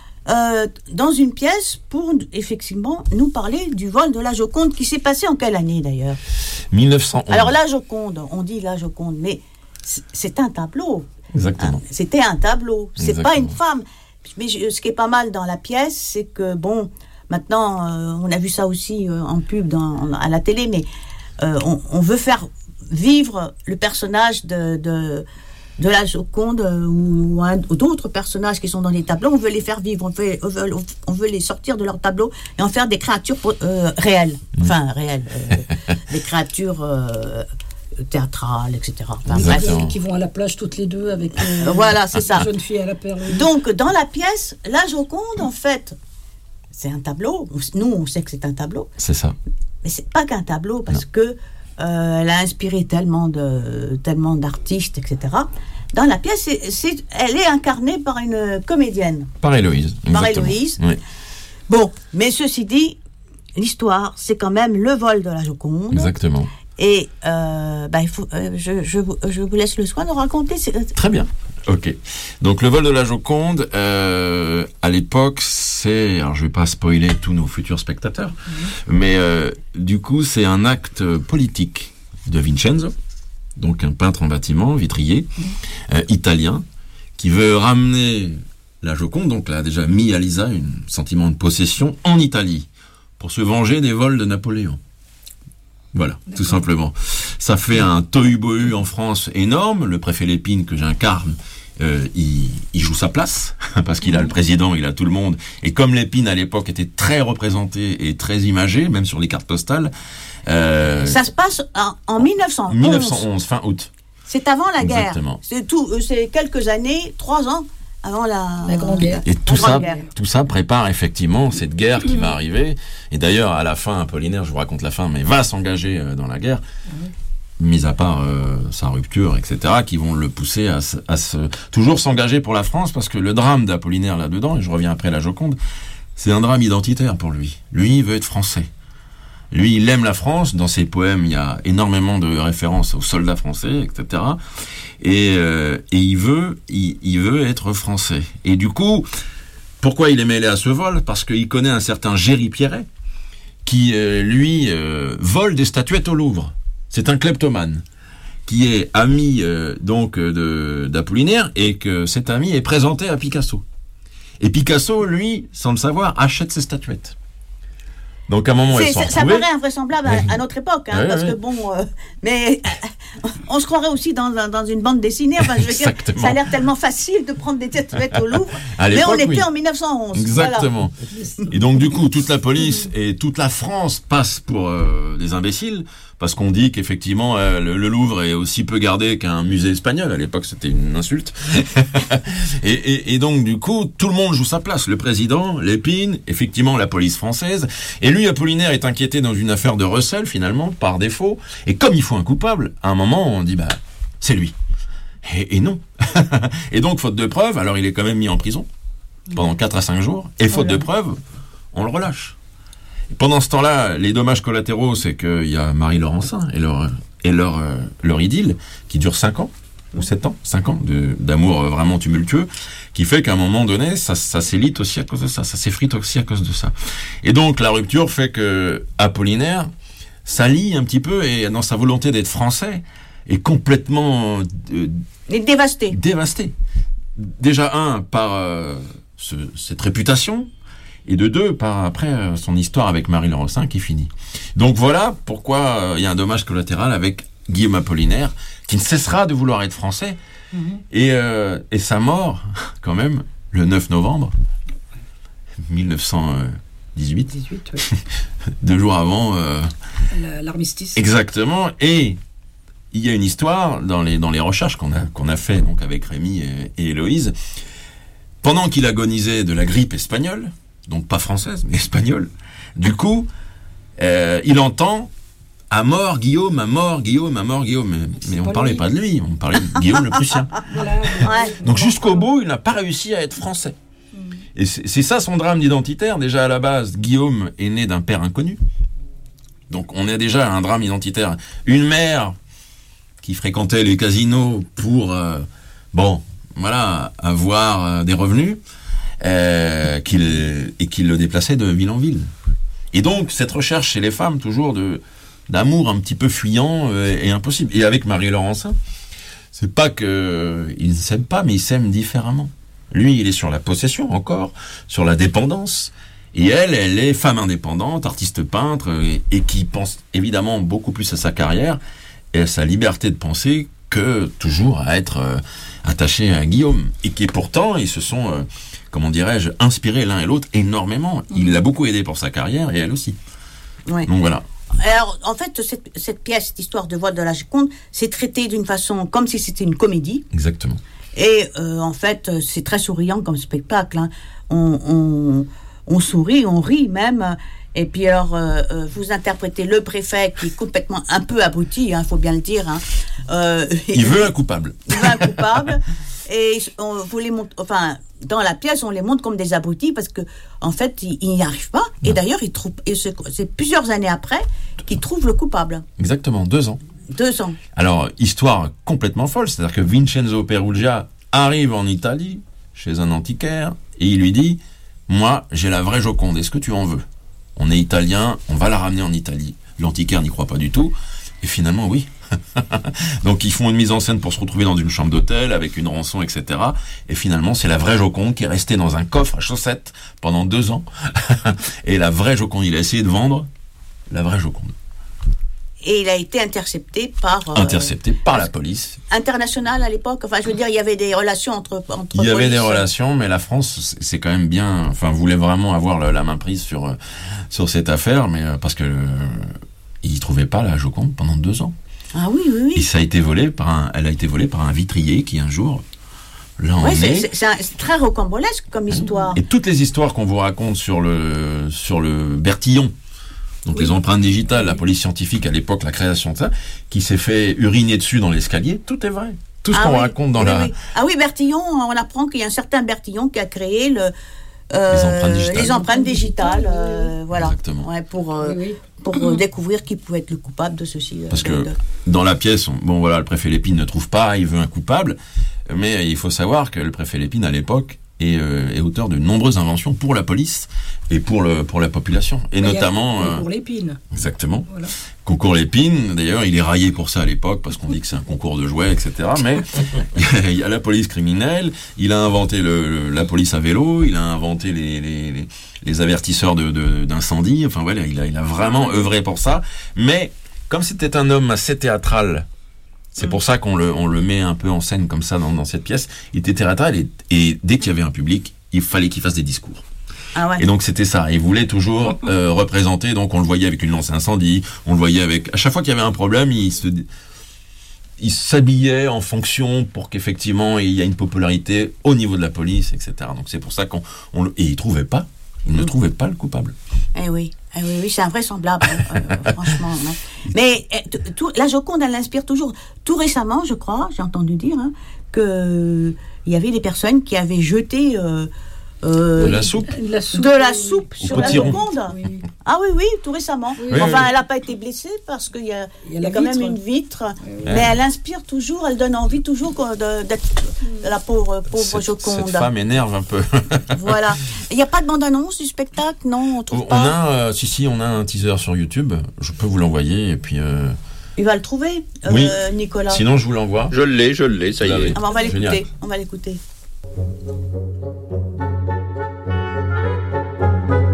euh, dans une pièce pour effectivement nous parler du vol de la Joconde qui s'est passé en quelle année d'ailleurs? mille neuf cent onze. Alors la Joconde, on dit la Joconde, mais c'est- c'est un tableau. Exactement. Hein, c'était un tableau. C'est Exactement. pas une femme. Mais je- ce qui est pas mal dans la pièce, c'est que bon, maintenant, euh, on a vu ça aussi euh, en pub dans, à la télé, mais euh, on, on veut faire vivre le personnage de, de, de la Joconde euh, ou, ou un- ou d'autres personnages qui sont dans les tableaux. On veut les faire vivre, on veut, on veut, on veut les sortir de leur tableau et en faire des créatures euh, réelles. Enfin, réelles. euh, des créatures euh, théâtrales, et cetera. Enfin, bref. Exactement. qui vont à la plage toutes les deux avec euh, Voilà, c'est ça. une jeune fille à la perle. Donc, dans la pièce, la Joconde, en fait, c'est un tableau. Nous, on sait que c'est un tableau, C'est ça. mais c'est pas qu'un tableau parce que euh, elle a inspiré tellement de tellement d'artistes, et cetera. Dans la pièce, c'est, c'est- elle est incarnée par une comédienne. Par Héloïse. Par exactement. Héloïse. Oui, Bon, mais ceci dit, l'histoire, c'est quand même le vol de la Joconde. exactement. Et euh, bah, il faut, euh, je, je, vous- je vous laisse le soin de raconter. c'est- Très bien. Ok. Donc le vol de la Joconde, euh, à l'époque, c'est, alors je vais pas spoiler tous nos futurs spectateurs, mais euh, du coup c'est un acte politique de Vincenzo, donc un peintre en bâtiment, vitrier, euh, italien, qui veut ramener la Joconde, donc là déjà mis à Lisa un sentiment de possession en Italie, pour se venger des vols de Napoléon. Voilà, tout simplement. Ça fait un tohu-bohu en France énorme. Le préfet Lépine, que j'incarne, euh, il, il joue sa place, parce qu'il a le président, il a tout le monde. Et comme Lépine, à l'époque, était très représenté et très imagé, même sur les cartes postales, euh, Ça se passe en, en mille neuf cent onze. mille neuf cent onze, fin août. C'est avant la guerre. Exactement. C'est tout. euh, C'est quelques années, trois ans avant la, La Grande Guerre. Et tout La Grande ça, Guerre. tout ça prépare effectivement cette guerre qui va arriver. Et d'ailleurs, à la fin, Apollinaire, je vous raconte la fin, mais va s'engager euh, dans la guerre, mis à part euh, sa rupture, et cetera, qui vont le pousser à, se- à se, toujours s'engager pour la France, parce que le drame d'Apollinaire là-dedans, et je reviens après la Joconde, c'est un drame identitaire pour lui. Lui, il veut être français. Lui, il aime la France. Dans ses poèmes, il y a énormément de références aux soldats français, et cetera. Et, euh, et il veut, il, il veut être français. Et du coup, pourquoi il est mêlé à ce vol? Parce qu'il connaît un certain Géry Pierret, qui, euh, lui, euh, vole des statuettes au Louvre. C'est un kleptomane, qui est ami euh, donc euh, de d'Apollinaire, et que cet ami est présenté à Picasso. Et Picasso, lui, sans le savoir, achète ses statuettes. Donc à un moment, C'est- elles sont ça, ça retrouvées. paraît invraisemblable à, à notre époque, hein, Ouais, parce ouais. que bon, euh, mais euh, on se croirait aussi dans, un- dans une bande dessinée. Enfin, je veux dire, Exactement. ça a l'air tellement facile de prendre des statuettes au Louvre, À mais on l'époque, était oui. en mille neuf cent onze. Exactement. Et donc du coup, toute la police et toute la France passe pour euh, des imbéciles, parce qu'on dit qu'effectivement euh, le, le Louvre est aussi peu gardé qu'un musée espagnol. À l'époque, c'était une insulte. et, et, et donc du coup, tout le monde joue sa place. Le président, Lépine, effectivement la police française. Et lui, Apollinaire, est inquiété dans une affaire de recel finalement, par défaut. Et comme il faut un coupable, à un moment, on dit bah c'est lui. Et, et non. Et donc, faute de preuves, alors il est quand même mis en prison pendant quatre à cinq jours. Et faute de preuves, on le relâche. Et pendant ce temps-là, les dommages collatéraux, c'est qu'il y a Marie Laurencin et leur, et leur, euh, leur idylle, qui dure cinq ans, ou sept ans, cinq ans de, d'amour euh, vraiment tumultueux, qui fait qu'à un moment donné, ça, ça s'élite aussi à cause de ça, ça s'effrite aussi à cause de ça. Et donc, la rupture fait que Apollinaire s'allie un petit peu, et dans sa volonté d'être français, est complètement euh, Il est dévasté. dévasté. Déjà, un, par euh, ce- cette réputation, et de deux, par après euh, son histoire avec Marie Laurencin qui finit. Donc voilà pourquoi il euh, y a un dommage collatéral avec Guillaume Apollinaire, qui ne cessera de vouloir être français, mmh. et, euh, et sa mort, quand même, le neuf novembre mille neuf cent dix-huit, dix-huit, oui. deux jours avant euh, l'armistice. Exactement, et il y a une histoire dans les, dans les recherches qu'on a, qu'on a fait donc, avec Rémi et, et Héloïse. Pendant qu'il agonisait de la grippe espagnole, donc pas française, mais espagnole, du coup, euh, il entend « à mort Guillaume, à mort Guillaume, à mort Guillaume ». Mais, mais on ne parlait lui. pas de lui, on parlait de Guillaume le Prussien. Voilà. Ouais. Donc jusqu'au bout, il n'a pas réussi à être français. Mm. Et c'est, c'est ça son drame d'identitaire. Déjà à la base, Guillaume est né d'un père inconnu. Donc on est déjà à un drame identitaire. Une mère qui fréquentait les casinos pour, euh, bon, voilà, avoir euh, des revenus, euh, qu'il, et qui le déplaçait de ville en ville. Et donc, cette recherche chez les femmes, toujours, de, d'amour un petit peu fuyant, euh, est impossible. Et avec Marie Laurencin, c'est pas que ils ne s'aiment pas, mais ils s'aiment différemment. Lui, il est sur la possession, encore, sur la dépendance. Et elle, elle est femme indépendante, artiste peintre, et, et qui pense évidemment beaucoup plus à sa carrière et à sa liberté de penser que toujours à être euh, attaché à Guillaume. Et qui pourtant, ils se sont, euh, comment dirais-je, inspirés l'un et l'autre énormément. Il l'a beaucoup aidé pour sa carrière et elle aussi. Ouais. Donc voilà. Alors, en fait, cette, cette pièce, cette histoire de vol de la Joconde, c'est traité d'une façon comme si c'était une comédie. Exactement. Et euh, en fait, c'est très souriant comme spectacle. Hein. On, on, on sourit, on rit même. Et puis alors, euh, vous interprétez le préfet qui est complètement un peu abruti, il hein, faut bien le dire. Hein. Euh, il veut un coupable. Il veut un coupable. Et on vous les montre, enfin, dans la pièce, on les montre comme des abrutis parce que, en fait, ils, ils n'y arrivent pas. Et non. D'ailleurs, ils trouvent, et c'est, c'est plusieurs années après qu'ils trouvent le coupable. Exactement, deux ans. Deux ans. Alors, histoire complètement folle, c'est-à-dire que Vincenzo Peruggia arrive en Italie, chez un antiquaire, et il lui dit « Moi, j'ai la vraie Joconde, est-ce que tu en veux ? On est italien, on va la ramener en Italie. » L'antiquaire n'y croit pas du tout, et finalement, oui. Donc, ils font une mise en scène pour se retrouver dans une chambre d'hôtel, avec une rançon, et cetera. Et finalement, c'est la vraie Joconde qui est restée dans un coffre à chaussettes pendant deux ans. Et la vraie Joconde, il a essayé de vendre la vraie Joconde. Et il a été intercepté par... Euh, intercepté par la police. Internationale à l'époque. Enfin, je veux dire, il y avait des relations entre, entre Il y avait police. des relations, mais la France, c'est quand même bien... Enfin, voulait vraiment avoir la, la main prise sur, sur cette affaire, mais parce que euh, il ne trouvait pas la Joconde pendant deux ans. Ah oui, oui, oui. Et ça a été volé par un, elle a été volée par un vitrier qui, un jour... Là, ouais, on c'est, est... c'est, c'est, un, c'est très rocambolesque comme histoire. Et toutes les histoires qu'on vous raconte sur le, sur le Bertillon, donc oui. Les empreintes digitales, la police scientifique à l'époque, la création de ça, qui s'est fait uriner dessus dans l'escalier, tout est vrai. Tout ce ah qu'on oui, raconte dans oui, la... Oui. Ah oui, Bertillon, on apprend qu'il y a un certain Bertillon qui a créé le, euh, les empreintes digitales, les empreintes digitales euh, voilà. Exactement. Ouais, pour, euh, oui, oui. pour euh, découvrir qui pouvait être le coupable de ceci. Parce euh, que de... dans la pièce, on, bon voilà, le préfet Lépine ne trouve pas, il veut un coupable, mais il faut savoir que le préfet Lépine à l'époque est, euh, est auteur de nombreuses inventions pour la police et pour, le, pour la population. Et bah, notamment... Le concours Lépine. Exactement. Voilà. Concours Lépine, d'ailleurs, il est raillé pour ça à l'époque, parce qu'on dit que c'est un concours de jouets, et cetera. Mais il y a la police criminelle, il a inventé le, le, la police à vélo, il a inventé les, les, les, les avertisseurs de, de, d'incendie, enfin voilà, il a, il a vraiment œuvré pour ça. Mais comme c'était un homme assez théâtral, c'est pour ça qu'on le, on le met un peu en scène comme ça dans, dans cette pièce. Il était théâtral et, et dès qu'il y avait un public, il fallait qu'il fasse des discours. Ah ouais. Et donc c'était ça. Il voulait toujours euh, représenter. Donc on le voyait avec une lance incendie. On le voyait avec. À chaque fois qu'il y avait un problème, il se, il s'habillait en fonction pour qu'effectivement il y ait une popularité au niveau de la police, et cetera. Donc c'est pour ça qu'on, on le, et il trouvait pas. Il ne trouvait pas le coupable. Eh oui, eh oui, oui, c'est invraisemblable, hein, euh, franchement. Hein. Mais t- tout, la Joconde, elle inspire toujours. Tout récemment, je crois, j'ai entendu dire hein, que il y avait des personnes qui avaient jeté euh, euh, de la soupe, la soupe de la soupe au sur la Joconde. Oui. Ah oui, oui, tout récemment. Oui, enfin, oui, elle n'a pas été blessée parce qu'il y a, il y a, il y a quand vitre. même une vitre, oui, oui. mais elle inspire toujours, elle donne envie toujours de, d'être de la pauvre, pauvre cette, Joconde. Cette femme énerve un peu. Voilà. Il n'y a pas de bande-annonce du spectacle, non, on trouve on pas. A, euh, si si, on a un teaser sur YouTube. Je peux vous l'envoyer et puis. Euh... Il va le trouver, euh, oui. Nicolas. Sinon, je vous l'envoie. Je l'ai, je l'ai, ça y est. Ah, bah, on va l'écouter. Génial. On va l'écouter.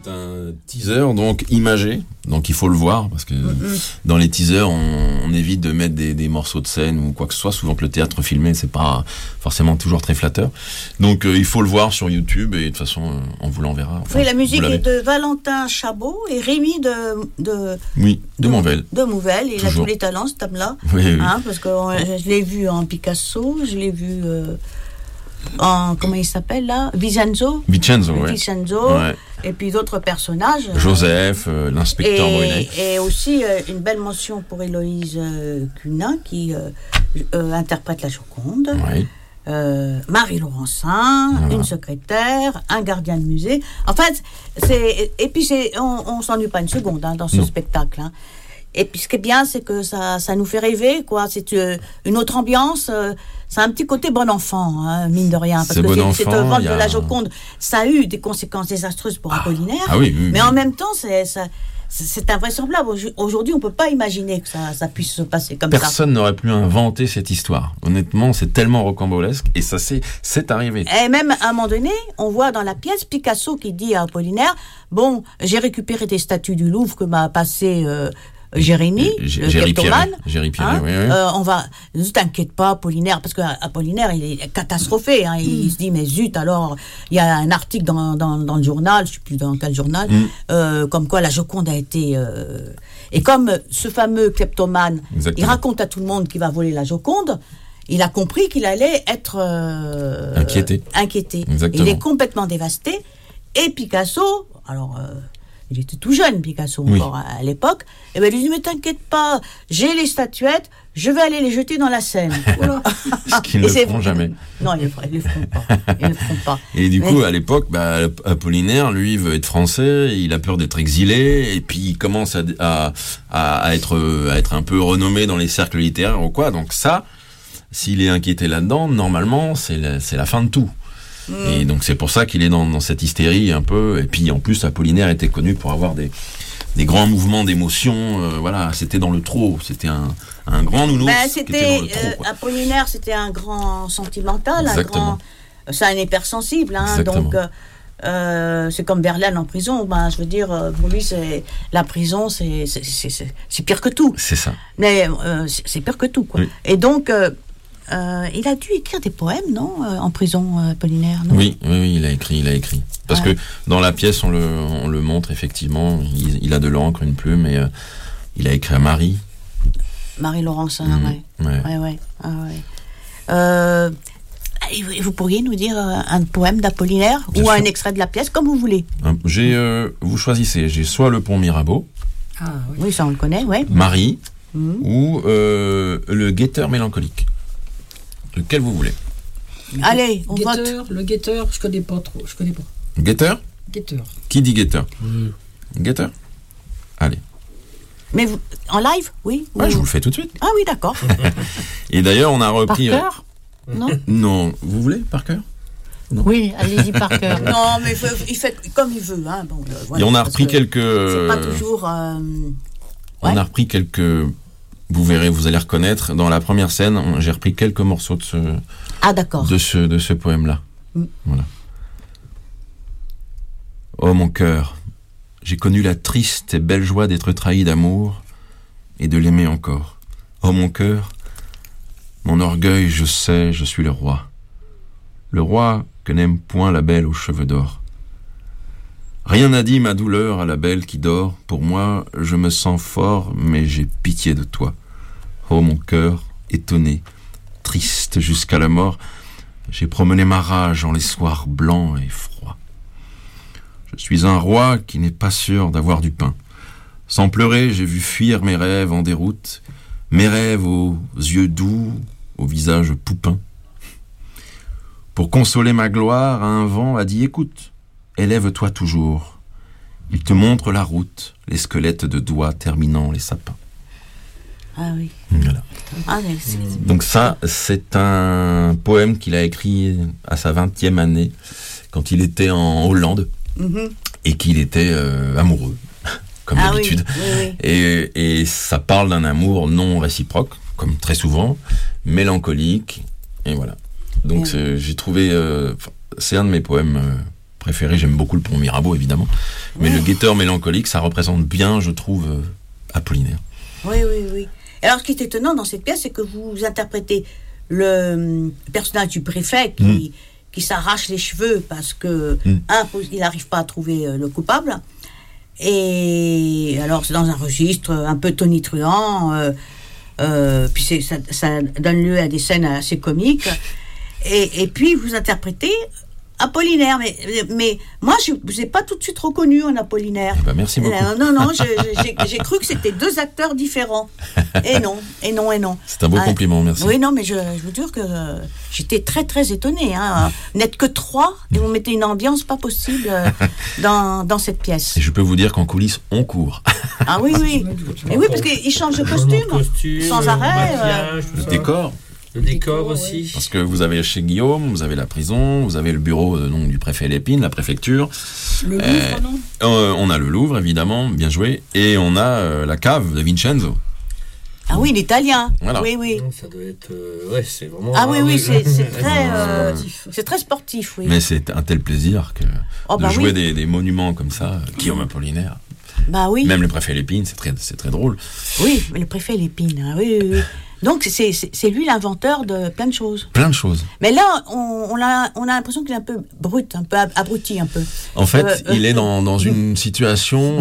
c'est un teaser donc imagé, donc il faut le voir parce que dans les teasers on, on évite de mettre des, des morceaux de scène ou quoi que ce soit. Souvent que le théâtre filmé c'est pas forcément toujours très flatteur. Donc euh, il faut le voir sur YouTube et de toute façon euh, on vous l'enverra. Enfin, oui, la musique est de Valentin Chabot et Rémi de de oui de Monvel. De Monvel, il toujours. a tous les talents cet homme-là. Oui, oui. Hein, parce que on, je l'ai vu en Picasso, je l'ai vu euh, en comment il s'appelle là, Vincenzo. Vincenzo, ouais. Vincenzo. Ouais. Et puis d'autres personnages. Joseph, euh, l'inspecteur Brunet. Et aussi euh, une belle mention pour Héloïse euh, Cunin qui euh, euh, interprète la Joconde. Oui. Euh, Marie Laurencin, voilà. Une secrétaire, un gardien de musée. En fait, c'est et puis c'est on, on s'ennuie pas une seconde hein, dans ce non. spectacle. Hein. Et puis ce qui est bien, c'est que ça, ça nous fait rêver, quoi. C'est euh, une autre ambiance. Euh, c'est un petit côté bon enfant, hein, mine de rien, parce c'est que bon c'est, enfant, cette vol a... de la Joconde, ça a eu des conséquences désastreuses pour ah, Apollinaire. Ah oui, oui, mais oui. en même temps, c'est ça. C'est invraisemblable. Aujourd'hui, on ne peut pas imaginer que ça, ça puisse se passer comme Personne ça. Personne n'aurait pu inventer cette histoire. Honnêtement, c'est tellement rocambolesque et ça c'est, c'est arrivé. Et même à un moment donné, on voit dans la pièce Picasso qui dit à Apollinaire, bon, j'ai récupéré des statues du Louvre que m'a passé euh, Jérémy, le kleptomane. Jérémy Pierre, hein, oui, oui. Euh, on va, ne t'inquiète pas, Apollinaire, parce que Apollinaire, il est catastrophé. Hein, mm. Il se dit, mais zut, alors, il y a un article dans, dans, dans le journal, je ne sais plus dans quel journal, mm. euh, comme quoi la Joconde a été. Euh, et comme ce fameux kleptomane, Exactement. Il raconte à tout le monde qu'il va voler la Joconde. Il a compris qu'il allait être euh, inquiété. inquiété. Il est complètement dévasté. Et Picasso, alors. Euh, il était tout jeune, Picasso, oui. encore à, à l'époque. Et ben, il lui dit, mais t'inquiète pas, j'ai les statuettes, je vais aller les jeter dans la Seine. Voilà. Ce qu'ils ne le feront jamais. Non, ils ne le feront pas. Ils le feront pas. Et du mais... coup, à l'époque, bah, Apollinaire, lui, veut être français, il a peur d'être exilé, et puis il commence à, à, à, à, être, à être un peu renommé dans les cercles littéraires ou quoi. Donc ça, s'il est inquiété là-dedans, normalement, c'est la, c'est la fin de tout. Et donc c'est pour ça qu'il est dans, dans cette hystérie un peu. Et puis en plus Apollinaire était connu pour avoir des, des grands mouvements d'émotion. Euh, voilà, c'était dans le trop. C'était un, un grand nounours. Ben, c'était, qui était dans le trop, euh, Apollinaire, c'était un grand sentimental, Exactement. un grand. C'est un hypersensible. Hein, donc euh, c'est comme Verlaine en prison. Ben, je veux dire, pour lui, c'est la prison, c'est c'est, c'est, c'est, c'est pire que tout. C'est ça. Mais euh, c'est, c'est pire que tout, quoi. Oui. Et donc. Euh, Euh, il a dû écrire des poèmes, non, euh, en prison, euh, Apollinaire, non oui, oui, oui, il a écrit, il a écrit. Parce ouais. que dans la pièce, on le, on le montre effectivement. Il, il a de l'encre, une plume, et euh, il a écrit à Marie. Marie Laurencin, mmh, ouais. Ouais, ouais, ouais. Ah, ouais. Euh, vous pourriez nous dire un poème d'Apollinaire Bien ou sûr. Un extrait de la pièce, comme vous voulez. J'ai, euh, vous choisissez. J'ai soit le pont Mirabeau. Ah, oui. oui, ça on le connaît, ouais. Marie mmh. ou euh, le guetteur mélancolique. Lequel vous voulez. Allez, on guetteur, vote. Le guetteur, je connais pas trop. Je connais pas. Guetteur Guetteur. Qui dit guetteur mmh. Guetteur Allez. Mais vous, en live, oui Ouais, ou... je vous le fais tout de suite. Ah oui, d'accord. Et d'ailleurs, on a repris. Par cœur euh... Non. Non, vous voulez par cœur Non. Oui, allez-y par cœur. Non, mais il fait comme il veut. Hein. Bon, euh, voilà, Et on a repris quelques. C'est pas toujours. Euh... On ouais. a repris quelques. Vous verrez, vous allez reconnaître. Dans la première scène, j'ai repris quelques morceaux de ce, ah, d'accord. de ce, de ce poème-là. Mm. Voilà. Oh mon cœur, j'ai connu la triste et belle joie d'être trahi d'amour et de l'aimer encore. Oh mon cœur, mon orgueil, je sais, je suis le roi. Le roi que n'aime point la belle aux cheveux d'or. Rien n'a dit ma douleur à la belle qui dort. Pour moi, je me sens fort, mais j'ai pitié de toi. Oh mon cœur, étonné, triste jusqu'à la mort, j'ai promené ma rage en les soirs blancs et froids. Je suis un roi qui n'est pas sûr d'avoir du pain. Sans pleurer, j'ai vu fuir mes rêves en déroute, mes rêves aux yeux doux, au visage poupin. Pour consoler ma gloire, un vent a dit « Écoute ». Élève-toi toujours. Il te montre la route, les squelettes de doigts terminant les sapins. Ah oui. Voilà. Ah, mais c'est... Donc ça, c'est un poème qu'il a écrit à sa vingtième année, quand il était en Hollande, mm-hmm. et qu'il était euh, amoureux, comme ah d'habitude. Oui, oui, oui. Et, et ça parle d'un amour non réciproque, comme très souvent, mélancolique, et voilà. Donc oui. j'ai trouvé... Euh, c'est un de mes poèmes... Euh, préféré. J'aime beaucoup le pont Mirabeau, évidemment. Mais oui. Le guetteur mélancolique, ça représente bien, je trouve, euh, Apollinaire. Oui, oui, oui. Alors, ce qui est étonnant dans cette pièce, c'est que vous interprétez le personnage du préfet qui, mmh. qui s'arrache les cheveux parce que mmh. il n'arrive pas à trouver le coupable. Et alors, c'est dans un registre un peu tonitruant. Euh, euh, puis c'est, ça, ça donne lieu à des scènes assez comiques. Et, et puis, vous interprétez Apollinaire, mais, mais moi, je ne vous ai pas tout de suite reconnu en Apollinaire. Eh ben, merci beaucoup. Euh, non, non, je, j'ai, j'ai cru que c'était deux acteurs différents. Et non, et non, et non. C'est un beau ah, compliment, merci. Oui, non, mais je, je vous jure que euh, j'étais très, très étonnée. Hein. Vous n'êtes que trois, et vous mettez une ambiance pas possible euh, dans, dans cette pièce. Et je peux vous dire qu'en coulisses, on court. Ah oui, oui. Et oui, parce qu'ils changent de costume, costume sans arrêt. Maquillage, euh, le décor. Le décor aussi. Parce que vous avez chez Guillaume, vous avez la prison, vous avez le bureau euh, donc, du préfet Lépine, la préfecture. Le Louvre, euh, non euh, On a le Louvre, évidemment, bien joué. Et on a euh, la cave de Vincenzo. Ah oui, l'italien. Voilà. Oui, oui. Ça doit être... Euh, ouais, c'est vraiment... Ah oui, oui, c'est, c'est, très, euh, c'est très sportif, oui. Mais c'est un tel plaisir que oh, bah de jouer oui. des, des monuments comme ça, Guillaume Apollinaire. Bah oui. Même le préfet Lépine, c'est très, c'est très drôle. Oui, mais le préfet Lépine, hein, oui, oui, oui. Donc, c'est, c'est, c'est lui l'inventeur de plein de choses. Plein de choses. Mais là, on, on, a, on a l'impression qu'il est un peu brut, un peu abruti, un peu. En fait, euh, il euh, est dans, dans une situation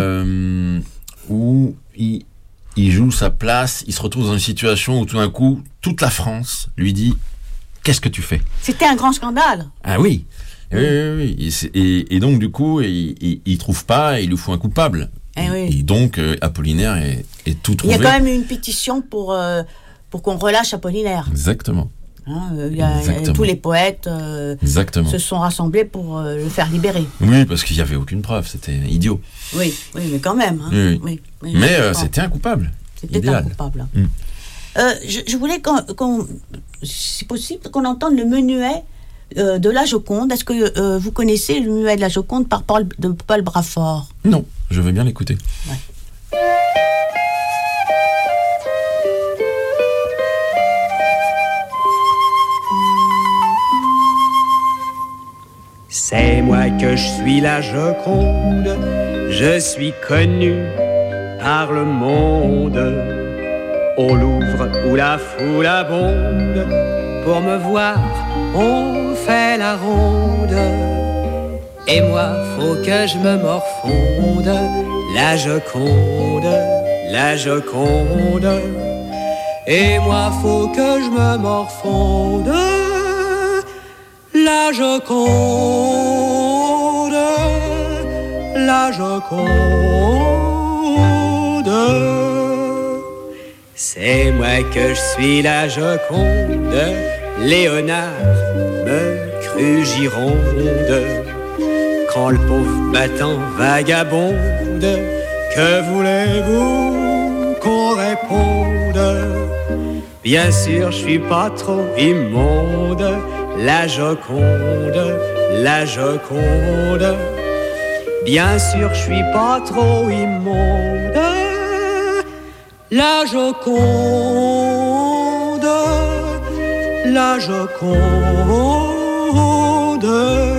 euh, où il, il joue sa place, il se retrouve dans une situation où tout d'un coup, toute la France lui dit « Qu'est-ce que tu fais ?» C'était un grand scandale. Ah oui, oui, oui, oui. Et, et, et donc, du coup, il, il, il trouve pas, il lui faut un coupable. Eh oui. Et donc, euh, Apollinaire est, est tout trouvé. Il y a quand même une pétition pour, euh, pour qu'on relâche Apollinaire. Exactement. Hein, euh, il y a, Exactement. Tous les poètes euh, se sont rassemblés pour euh, le faire libérer. Oui, parce qu'il n'y avait aucune preuve, c'était idiot. Oui, oui, mais quand même. Hein. Oui, oui. Oui, oui, mais euh, c'était un coupable. C'était idéal. un coupable. Mm. Euh, je, je voulais qu'on, qu'on, si possible, qu'on entende le menuet euh, de la Joconde. Est-ce que euh, vous connaissez le menuet de la Joconde par Paul, de Paul Brafort ? Non, je vais bien l'écouter. Ouais. C'est moi que je suis la Joconde, je suis connue par le monde. Au Louvre où la foule abonde, pour me voir, on fait la ronde. Et moi, faut que je me morfonde, la Joconde, la Joconde. Et moi, faut que je me morfonde, la Joconde, la Joconde. C'est moi que je suis la Joconde, Léonard me crut Gironde. Quand le pauvre battant vagabonde, que voulez-vous qu'on réponde? Bien sûr, je suis pas trop immonde, la Joconde, la Joconde. Bien sûr, je suis pas trop immonde, la Joconde, la Joconde.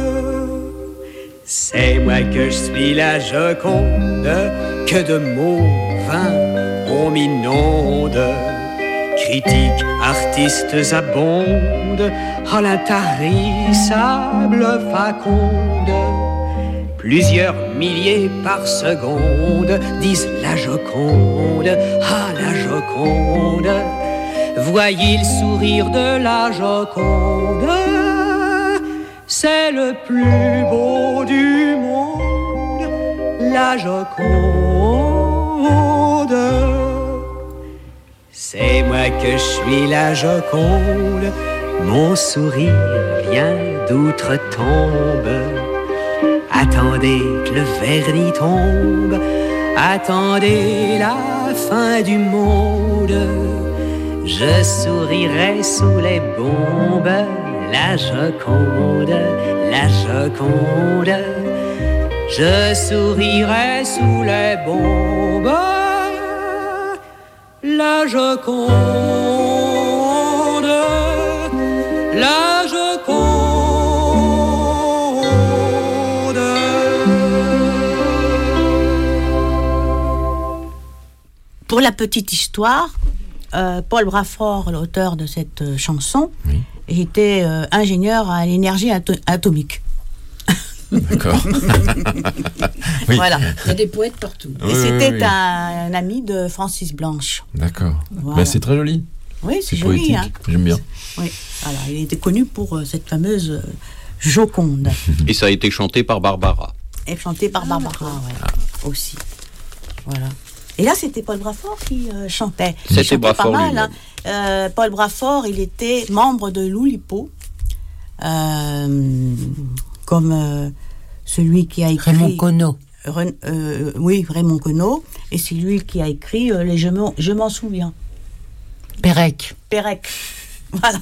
C'est moi que je suis la Joconde, que de mots vains on m'inonde. Critiques, artistes abondent, à l'intarissable faconde. Plusieurs milliers par seconde disent la Joconde, ah la Joconde. Voyez le sourire de la Joconde, c'est le plus beau du monde, la Joconde. C'est moi que je suis la Joconde, mon sourire vient d'outre-tombe. Attendez que le vernis tombe, attendez la fin du monde. Je sourirai sous les bombes, la Joconde, la Joconde. Je sourirai sous les bombes, la Joconde, la Joconde. pour la petite histoire, euh, Paul Brafort, l'auteur de cette euh, chanson, Oui. était euh, ingénieur à l'énergie ato- atomique. D'accord. Oui. Voilà. Il y a des poètes partout. Et Oui, c'était oui, oui. Un, un ami de Francis Blanche. D'accord. Voilà. Bah, c'est très joli. Oui, c'est, C'est joli. poétique. Hein. J'aime bien. Oui. Voilà. Il était connu pour euh, cette fameuse euh, Joconde. Mhm. Et ça a été chanté par Barbara. Et chanté par Barbara, ouais, aussi. Voilà. Et là, c'était Paul Brafort qui euh, chantait. Il C'était chantait Brafort pas mal. lui-même. Hein. Euh, Paul Brafort, il était membre de l'Oulipo, euh, comme euh, celui qui a écrit... Raymond Queneau. Ren- euh, oui, Raymond Queneau. Et c'est lui qui a écrit euh, les Je m'en, je m'en souviens. Pérec. Pérec. Voilà.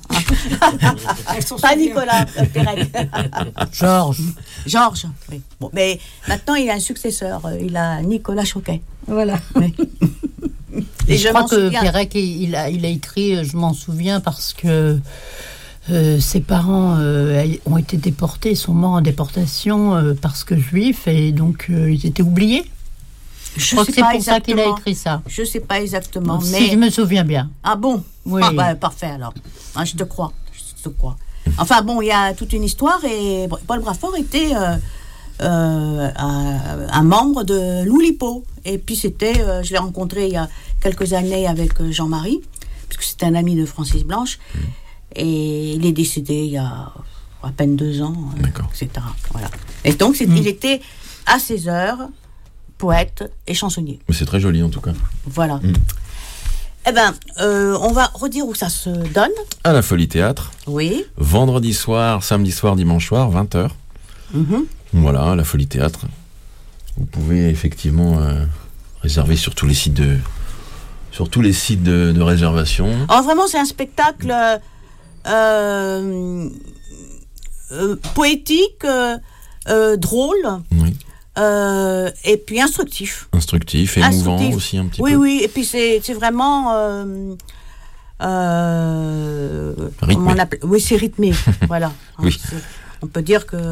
Elles sont Pas super. Nicolas euh, Pérec. Georges. Georges. Oui. Bon, mais maintenant, il a un successeur. euh, Il a Nicolas Choquet. Voilà. Oui. Et Et je je crois m'en que souviens. Pérec, il il a, il a écrit, euh, je m'en souviens, parce que euh, ses parents euh, ont été déportés, sont morts en déportation euh, parce que juifs, et donc euh, ils étaient oubliés. Je, crois sais que c'est pas pour ça qu'il a exactement. écrit ça. Je sais pas exactement, Si mais je me souviens bien. ah bon. Oui. Ah, bah, parfait alors. Ah, je te crois. Je te crois. Enfin bon, il y a toute une histoire et Paul Brafort était euh, euh, un, un membre de l'Oulipo. Et puis c'était, euh, je l'ai rencontré il y a quelques années avec euh, Jean-Marie, puisque c'était un ami de Francis Blanche. Et il est décédé il y a à peine deux ans, euh, D'accord. et cetera. Voilà. Et donc c'est- il était à ses heures poète et chansonnier. Mais c'est très joli en tout cas. Voilà. Mm. Eh ben, euh, on va redire où ça se donne. À la Folie Théâtre, Oui. vendredi soir, samedi soir, dimanche soir, vingt heures. Mhm. Voilà, la Folie Théâtre. Vous pouvez effectivement euh, réserver sur tous les sites de, sur tous les sites de, de réservation. Alors vraiment, c'est un spectacle euh, euh, euh, poétique, euh, euh, drôle, Oui. euh, et puis instructif. Instructif, émouvant Instructif. aussi un petit oui, peu. oui. Et puis c'est, c'est vraiment. Euh, euh, Rythmé. comment on appelle Oui, c'est rythmé. Voilà. Oui. C'est- on peut dire que.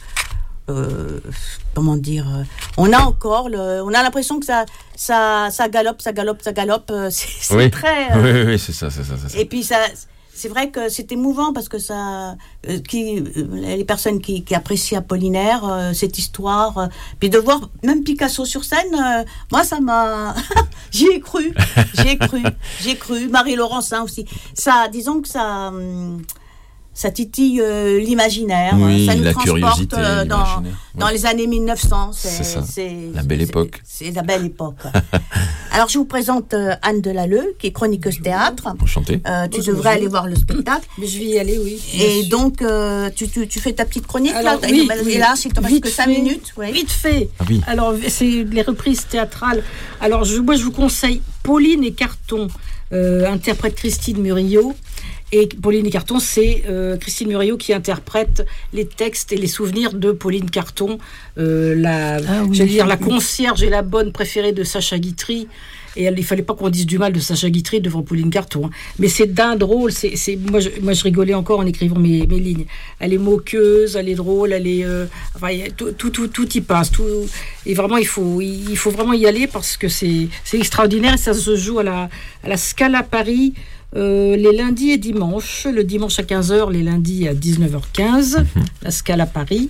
Euh, comment dire euh, On a encore le, on a l'impression que ça, ça, ça galope, ça galope, ça galope. euh, C'est, c'est Oui. très. euh, Oui, oui, oui, c'est ça, c'est ça, c'est ça. Et puis ça, c'est vrai que c'est émouvant parce que ça, euh, qui, euh, les personnes qui, qui apprécient Apollinaire, euh, cette histoire, euh, puis de voir même Picasso sur scène, euh, moi ça m'a, j'y ai cru, j'y ai cru, j'y ai cru. Marie Laurencin aussi. Ça, disons que ça. hum, Ça titille euh, l'imaginaire, Oui, ça nous la transporte curiosité, euh, dans, l'imaginaire. dans Oui. les années mille neuf cents. C'est ça, c'est- la belle c'est- époque. C'est la belle époque. Alors je vous présente euh, Anne Delalleux, qui est chroniqueuse théâtre. Enchanté. Euh, tu Bonjour. devrais aller voir le spectacle. Mais je vais y aller, oui. Et donc, euh, tu, tu, tu fais ta petite chronique Alors, là. oui, Et oui. là, s'il te reste Vite que cinq fait. minutes. Ouais. Vite fait. Ah oui. Alors, c'est les reprises théâtrales. Alors, je, moi, je vous conseille Pauline et Carton, euh, interprète Christine Murillo. Et Pauline et Carton, c'est euh, Christine Murillo qui interprète les textes et les souvenirs de Pauline Carton, euh, la, Ah oui, j'allais dire la oui. concierge et la bonne préférée de Sacha Guitry. Et elle, il fallait pas qu'on dise du mal de Sacha Guitry devant Pauline Carton. hein. Mais c'est d'un drôle. C'est, c'est, moi, je, moi, je rigolais encore en écrivant mes, mes lignes. Elle est moqueuse, elle est drôle, elle est, euh, enfin, il y a tout, tout, tout, tout y passe. Tout, et vraiment, il faut, il faut vraiment y aller parce que c'est, c'est extraordinaire. Et ça se joue à la, à la Scala Paris. Euh, les lundis et dimanches, le dimanche à quinze heures, les lundis à dix-neuf heures quinze, la Scala Paris.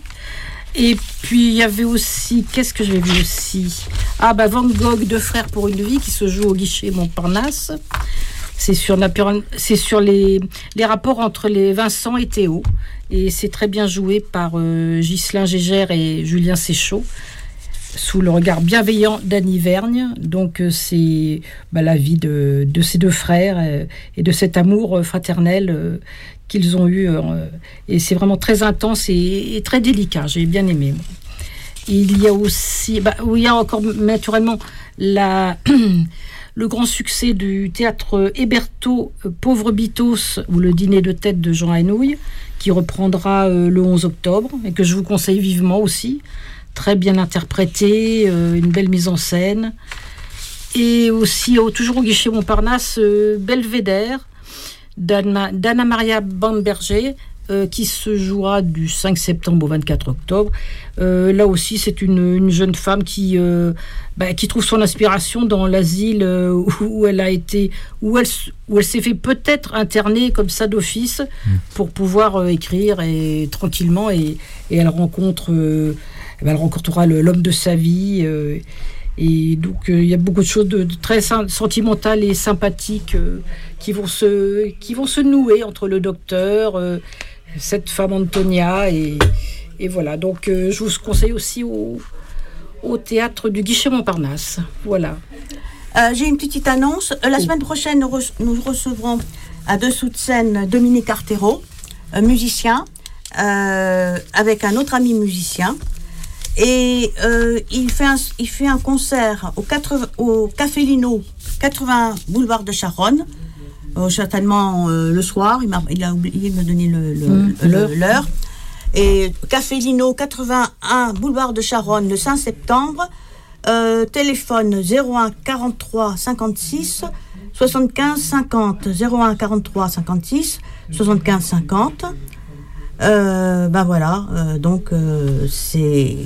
Et puis il y avait aussi, qu'est-ce que j'avais vu aussi Ah bah Van Gogh, Deux frères pour une vie, qui se joue au guichet Montparnasse. C'est sur, la, c'est sur les, les rapports entre les Vincent et Théo. Et c'est très bien joué par euh, Ghislain Gégère et Julien Séchaud, sous le regard bienveillant d'Annie Vergne. Donc euh, c'est bah, la vie de, de ces deux frères euh, et de cet amour euh, fraternel euh, qu'ils ont eu. Euh, et c'est vraiment très intense et, et très délicat. J'ai bien aimé. moi. Il y a aussi, bah, il y a encore naturellement la, le grand succès du théâtre Héberto, euh, Pauvre Bitos, ou le dîner de tête de Jean Anouilh, qui reprendra euh, le onze octobre et que je vous conseille vivement aussi. Très bien interprété, euh, une belle mise en scène. Et aussi, au, toujours au guichet Montparnasse, euh, Belvédère, d'Anna, d'Anna Maria Bamberger, euh, qui se jouera du cinq septembre au vingt-quatre octobre. Euh, là aussi, c'est une, une jeune femme qui, euh, bah, qui trouve son inspiration dans l'asile euh, où, où elle a été, où elle, où elle s'est fait peut-être interner comme ça d'office mmh. pour pouvoir euh, écrire et tranquillement et, et elle rencontre, euh, elle rencontrera le, l'homme de sa vie. Euh, Et donc, il euh, y a beaucoup de choses de, de très sentimentales et sympathiques euh, qui, vont se, qui vont se nouer entre le docteur, euh, cette femme Antonia. Et, et voilà. Donc, euh, je vous conseille aussi au, au théâtre du Guichet Montparnasse. Voilà. Euh, j'ai une petite annonce. Euh, la oh. semaine prochaine, nous, re- nous recevrons à dessous de scène Dominique Artero, euh, musicien, euh, avec un autre ami musicien. Et euh, il, fait un, il fait un concert au, quatre-vingts, au Café Lino, quatre-vingts boulevard de Charonne, euh, certainement euh, le soir. Il, m'a, il a oublié de me donner le, le, mmh, le, l'heure. l'heure. Et Café Lino, quatre-vingt-un boulevard de Charonne, le cinq septembre. Euh, téléphone zéro un quarante-trois cinquante-six soixante-quinze cinquante. zéro un quarante-trois cinquante-six soixante-quinze cinquante. Euh, ben voilà, euh, donc euh, c'est,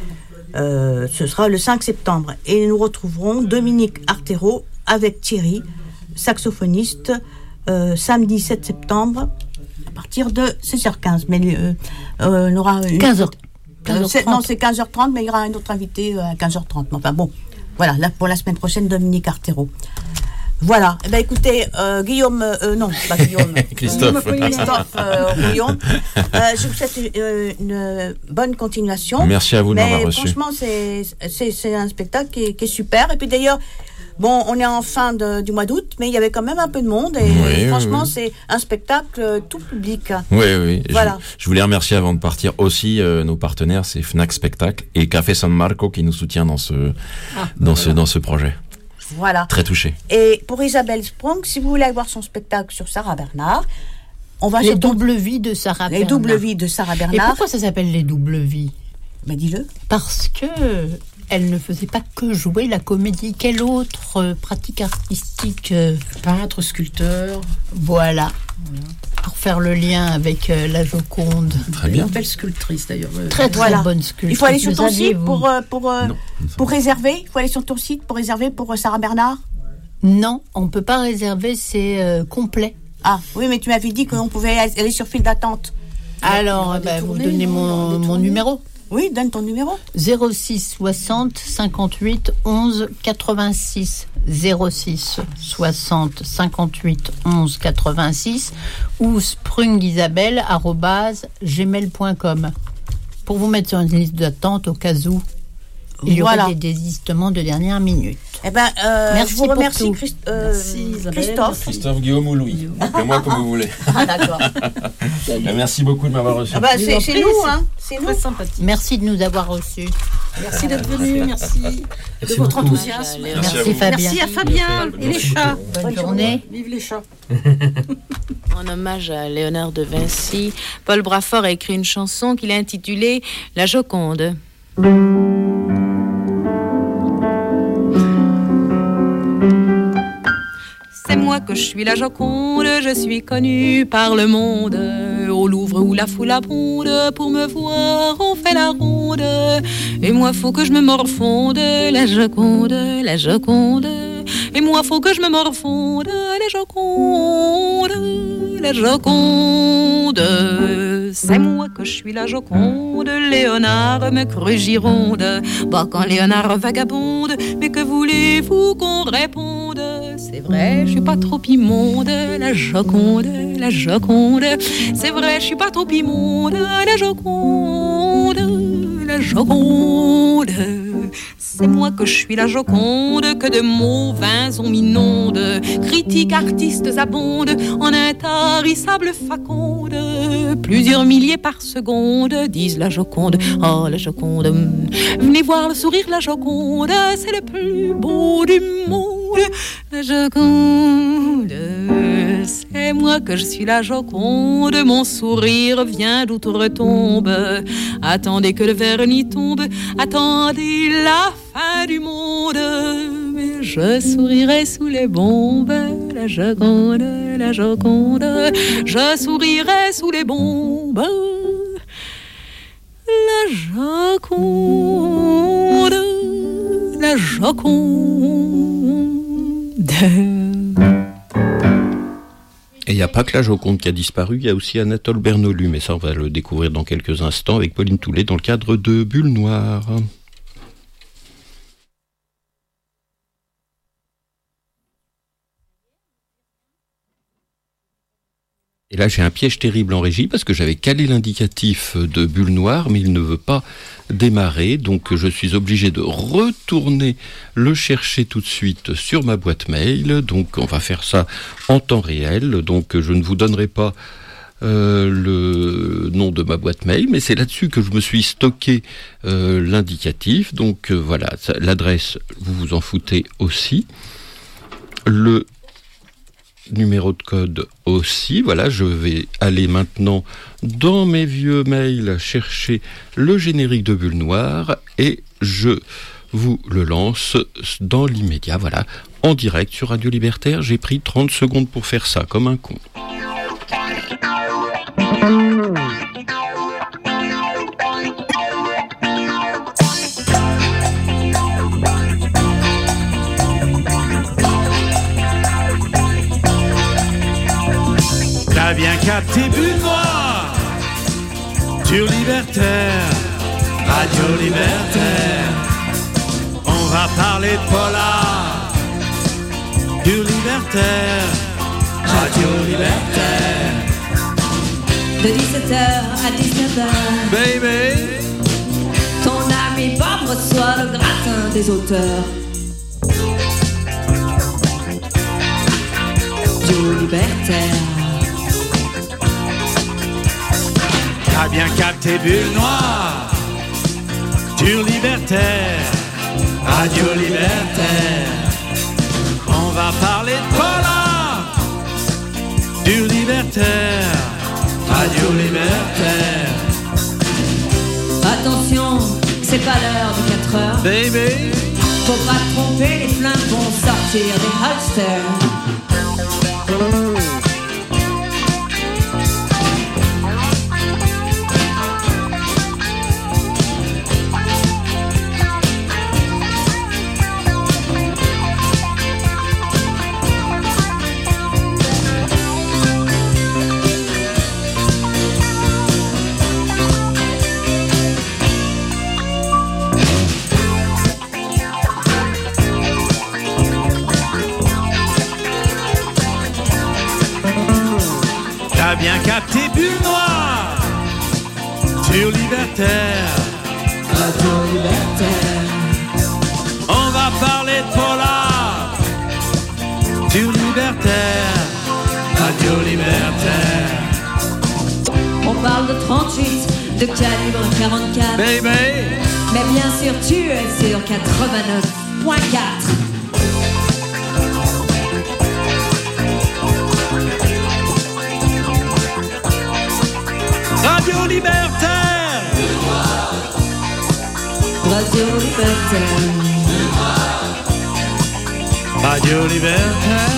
euh, ce sera le cinq septembre et nous retrouverons Dominique Artero avec Thierry, saxophoniste, euh, samedi sept septembre à partir de seize heures quinze. Mais euh, euh, on aura une... quinze heures. Euh, c'est, non, c'est quinze heures trente, mais il y aura un autre invité à quinze heures trente. Enfin bon, voilà, là pour la semaine prochaine, Dominique Artero. Voilà. Eh ben, écoutez, euh, Guillaume, euh, non, pas Guillaume. Christophe. Euh, Christophe euh, Rouillon. Euh, je vous souhaite euh, une bonne continuation. Merci à vous de m'avoir reçu. Franchement, c'est, c'est, c'est un spectacle qui est, qui est super. Et puis d'ailleurs, bon, on est en fin de, du mois d'août, mais il y avait quand même un peu de monde. Et oui, franchement, oui. c'est un spectacle tout public. Oui, oui. Voilà. Je, je voulais remercier avant de partir aussi euh, nos partenaires, c'est Fnac Spectacle et Café San Marco qui nous soutient dans ce, ah, dans voilà. ce, dans ce projet. Voilà. Très touché. Et pour Isabelle Sprung, si vous voulez aller voir son spectacle sur Sarah Bernard, on va les sur doubles vies de Sarah les Bernard. doubles vies de Sarah Bernard. Et pourquoi ça s'appelle les doubles vies ? Ben dis-le. Parce que elle ne faisait pas que jouer la comédie. Quelle autre euh, pratique artistique euh... Peintre, sculpteur. Voilà. voilà. Pour faire le lien avec euh, la Joconde. Très bien. Une belle sculptrice d'ailleurs. Très très voilà. bonne sculptrice. Il faut aller sur ton site pour euh, pour euh, pour réserver. Il faut aller sur ton site pour réserver pour euh, Sarah Bernard. Non, on ne peut pas réserver, c'est euh, complet. Ah oui, mais tu m'avais dit qu'on pouvait aller sur file d'attente. Alors, bah, vous donnez mon, mon numéro. Oui, donne ton numéro. zéro six soixante cinquante-huit onze quatre-vingt-six. zéro six soixante cinquante-huit onze quatre-vingt-six ou sprungisabelle arobase gmail point com pour vous mettre sur une liste d'attente au cas où il y voilà. aurait des désistements de dernière minute. Eh ben, euh, Merci je vous remercie, Christ- euh, Merci Christophe. Christophe, Guillaume ou Louis. Appelez-moi comme vous voulez. Ah, d'accord. Merci beaucoup de m'avoir reçu. Ah bah, c'est, c'est nous, hein. C'est très nous. sympathique. Merci de nous avoir reçus. Merci d'être venu, merci, merci de merci votre beaucoup. enthousiasme. Merci, merci Fabien. Merci à Fabien et les chats. Bonne, Bonne journée. Vive les chats. En hommage à Léonard de Vinci, Paul Brafort a écrit une chanson qu'il a intitulée La Joconde. C'est moi que je suis la Joconde, je suis connue par le monde. Au Louvre où la foule abonde, pour me voir on fait la ronde. Et moi faut que je me morfonde, la Joconde, la Joconde. Et moi faut que je me morfonde, la Joconde, la Joconde. C'est moi que je suis la Joconde, Léonard me crut Gironde. Bah quand Léonard vagabonde, mais que voulez-vous qu'on réponde? C'est vrai, je suis pas trop immonde, la Joconde, la Joconde. C'est vrai, je suis pas trop immonde, la Joconde, la Joconde. C'est moi que je suis la Joconde, que de mots vains on m'inonde. Critiques, artistes abondent en intarissables facondes. Plusieurs milliers par seconde disent la Joconde, oh la Joconde. Venez voir le sourire, la Joconde, c'est le plus beau du monde. La Joconde, c'est moi que je suis la Joconde. Mon sourire vient d'outre-tombe. Attendez que le vernis tombe, attendez la fin du monde. Mais je sourirai sous les bombes, la la Joconde, la Joconde, je sourirai sous les bombes. La Joconde, la Joconde. Et il n'y a pas que la Joconde qui a disparu, il y a aussi Anatole Bernoulli, mais ça on va le découvrir dans quelques instants avec Pauline Toulet dans le cadre de Bulles Noires. Et là j'ai un piège terrible en régie parce que j'avais calé l'indicatif de Bulles Noires, mais il ne veut pas démarrer, donc je suis obligé de retourner le chercher tout de suite sur ma boîte mail. Donc on va faire ça en temps réel, donc je ne vous donnerai pas euh, le nom de ma boîte mail, mais c'est là-dessus que je me suis stocké euh, l'indicatif. Donc euh, voilà, ça, l'adresse, vous vous en foutez aussi. Le numéro de code aussi. Voilà, je vais aller maintenant dans mes vieux mails chercher le générique de Bulles Noires et je vous le lance dans l'immédiat. Voilà, en direct sur Radio Libertaire. J'ai pris trente secondes pour faire ça, comme un con. T'as bien capté Bulles Noires sur Libertaire, Radio Libertaire. On va parler de polar sur Libertaire, Radio Libertaire. De dix-sept heures à dix-neuf heures, Baby, ton ami Bob reçoit le gratin des auteurs. Radio Libertaire. T'as bien capté Bulles Noires sur Libertaire, Radio Libertaire. On va parler de polar sur Libertaire, Radio Libertaire. Attention, c'est pas l'heure de quatre heures. Baby, faut pas te tromper, les flingues vont sortir des holsters. bien capté Bulles Noires sur Libertaire, Radio Libertaire. On va parler de polar sur Libertaire, Radio Libertaire. On parle de trente-huit, de calibre quarante-quatre. Baby, mais bien sûr tu es sur quatre-vingt-neuf virgule quatre. Radio Libertaire, Radio Libertaire, Radio Libertaire,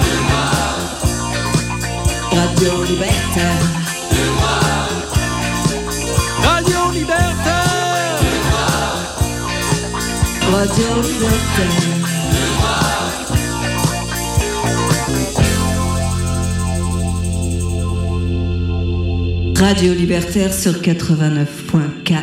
Radio Libertaire, Radio Libertaire, Radio Libertaire. Radio Libertaire sur quatre-vingt-neuf virgule quatre.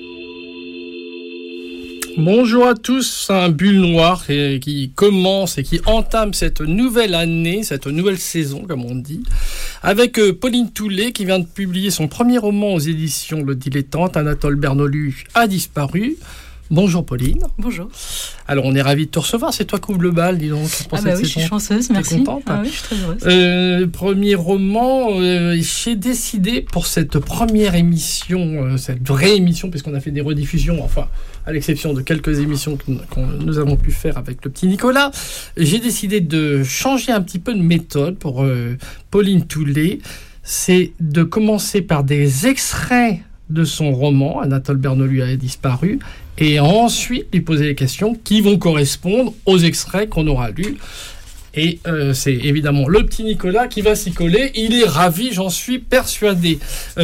Bonjour à tous, un Bulles Noires qui commence et qui entame cette nouvelle année, cette nouvelle saison comme on dit, avec Pauline Toulet qui vient de publier son premier roman aux éditions Le Dilettante. Anatole Bernoulli a disparu. Bonjour Pauline. Bonjour. Alors on est ravis de te recevoir, c'est toi qui ouvre le bal, dis donc. Ah bah oui, je suis chanceuse, merci. T'es contente, ah oui, je suis très heureuse. Euh, premier roman, euh, j'ai décidé pour cette première émission, euh, cette vraie émission, puisqu'on a fait des rediffusions, enfin à l'exception de quelques émissions que nous avons pu faire avec le petit Nicolas, j'ai décidé de changer un petit peu de méthode pour euh, Pauline Toulet. C'est de commencer par des extraits de son roman, Anatole Bernoulli a disparu, et ensuite lui poser les questions qui vont correspondre aux extraits qu'on aura lus. Et euh, c'est évidemment le petit Nicolas qui va s'y coller. Il est ravi, j'en suis persuadé. Euh,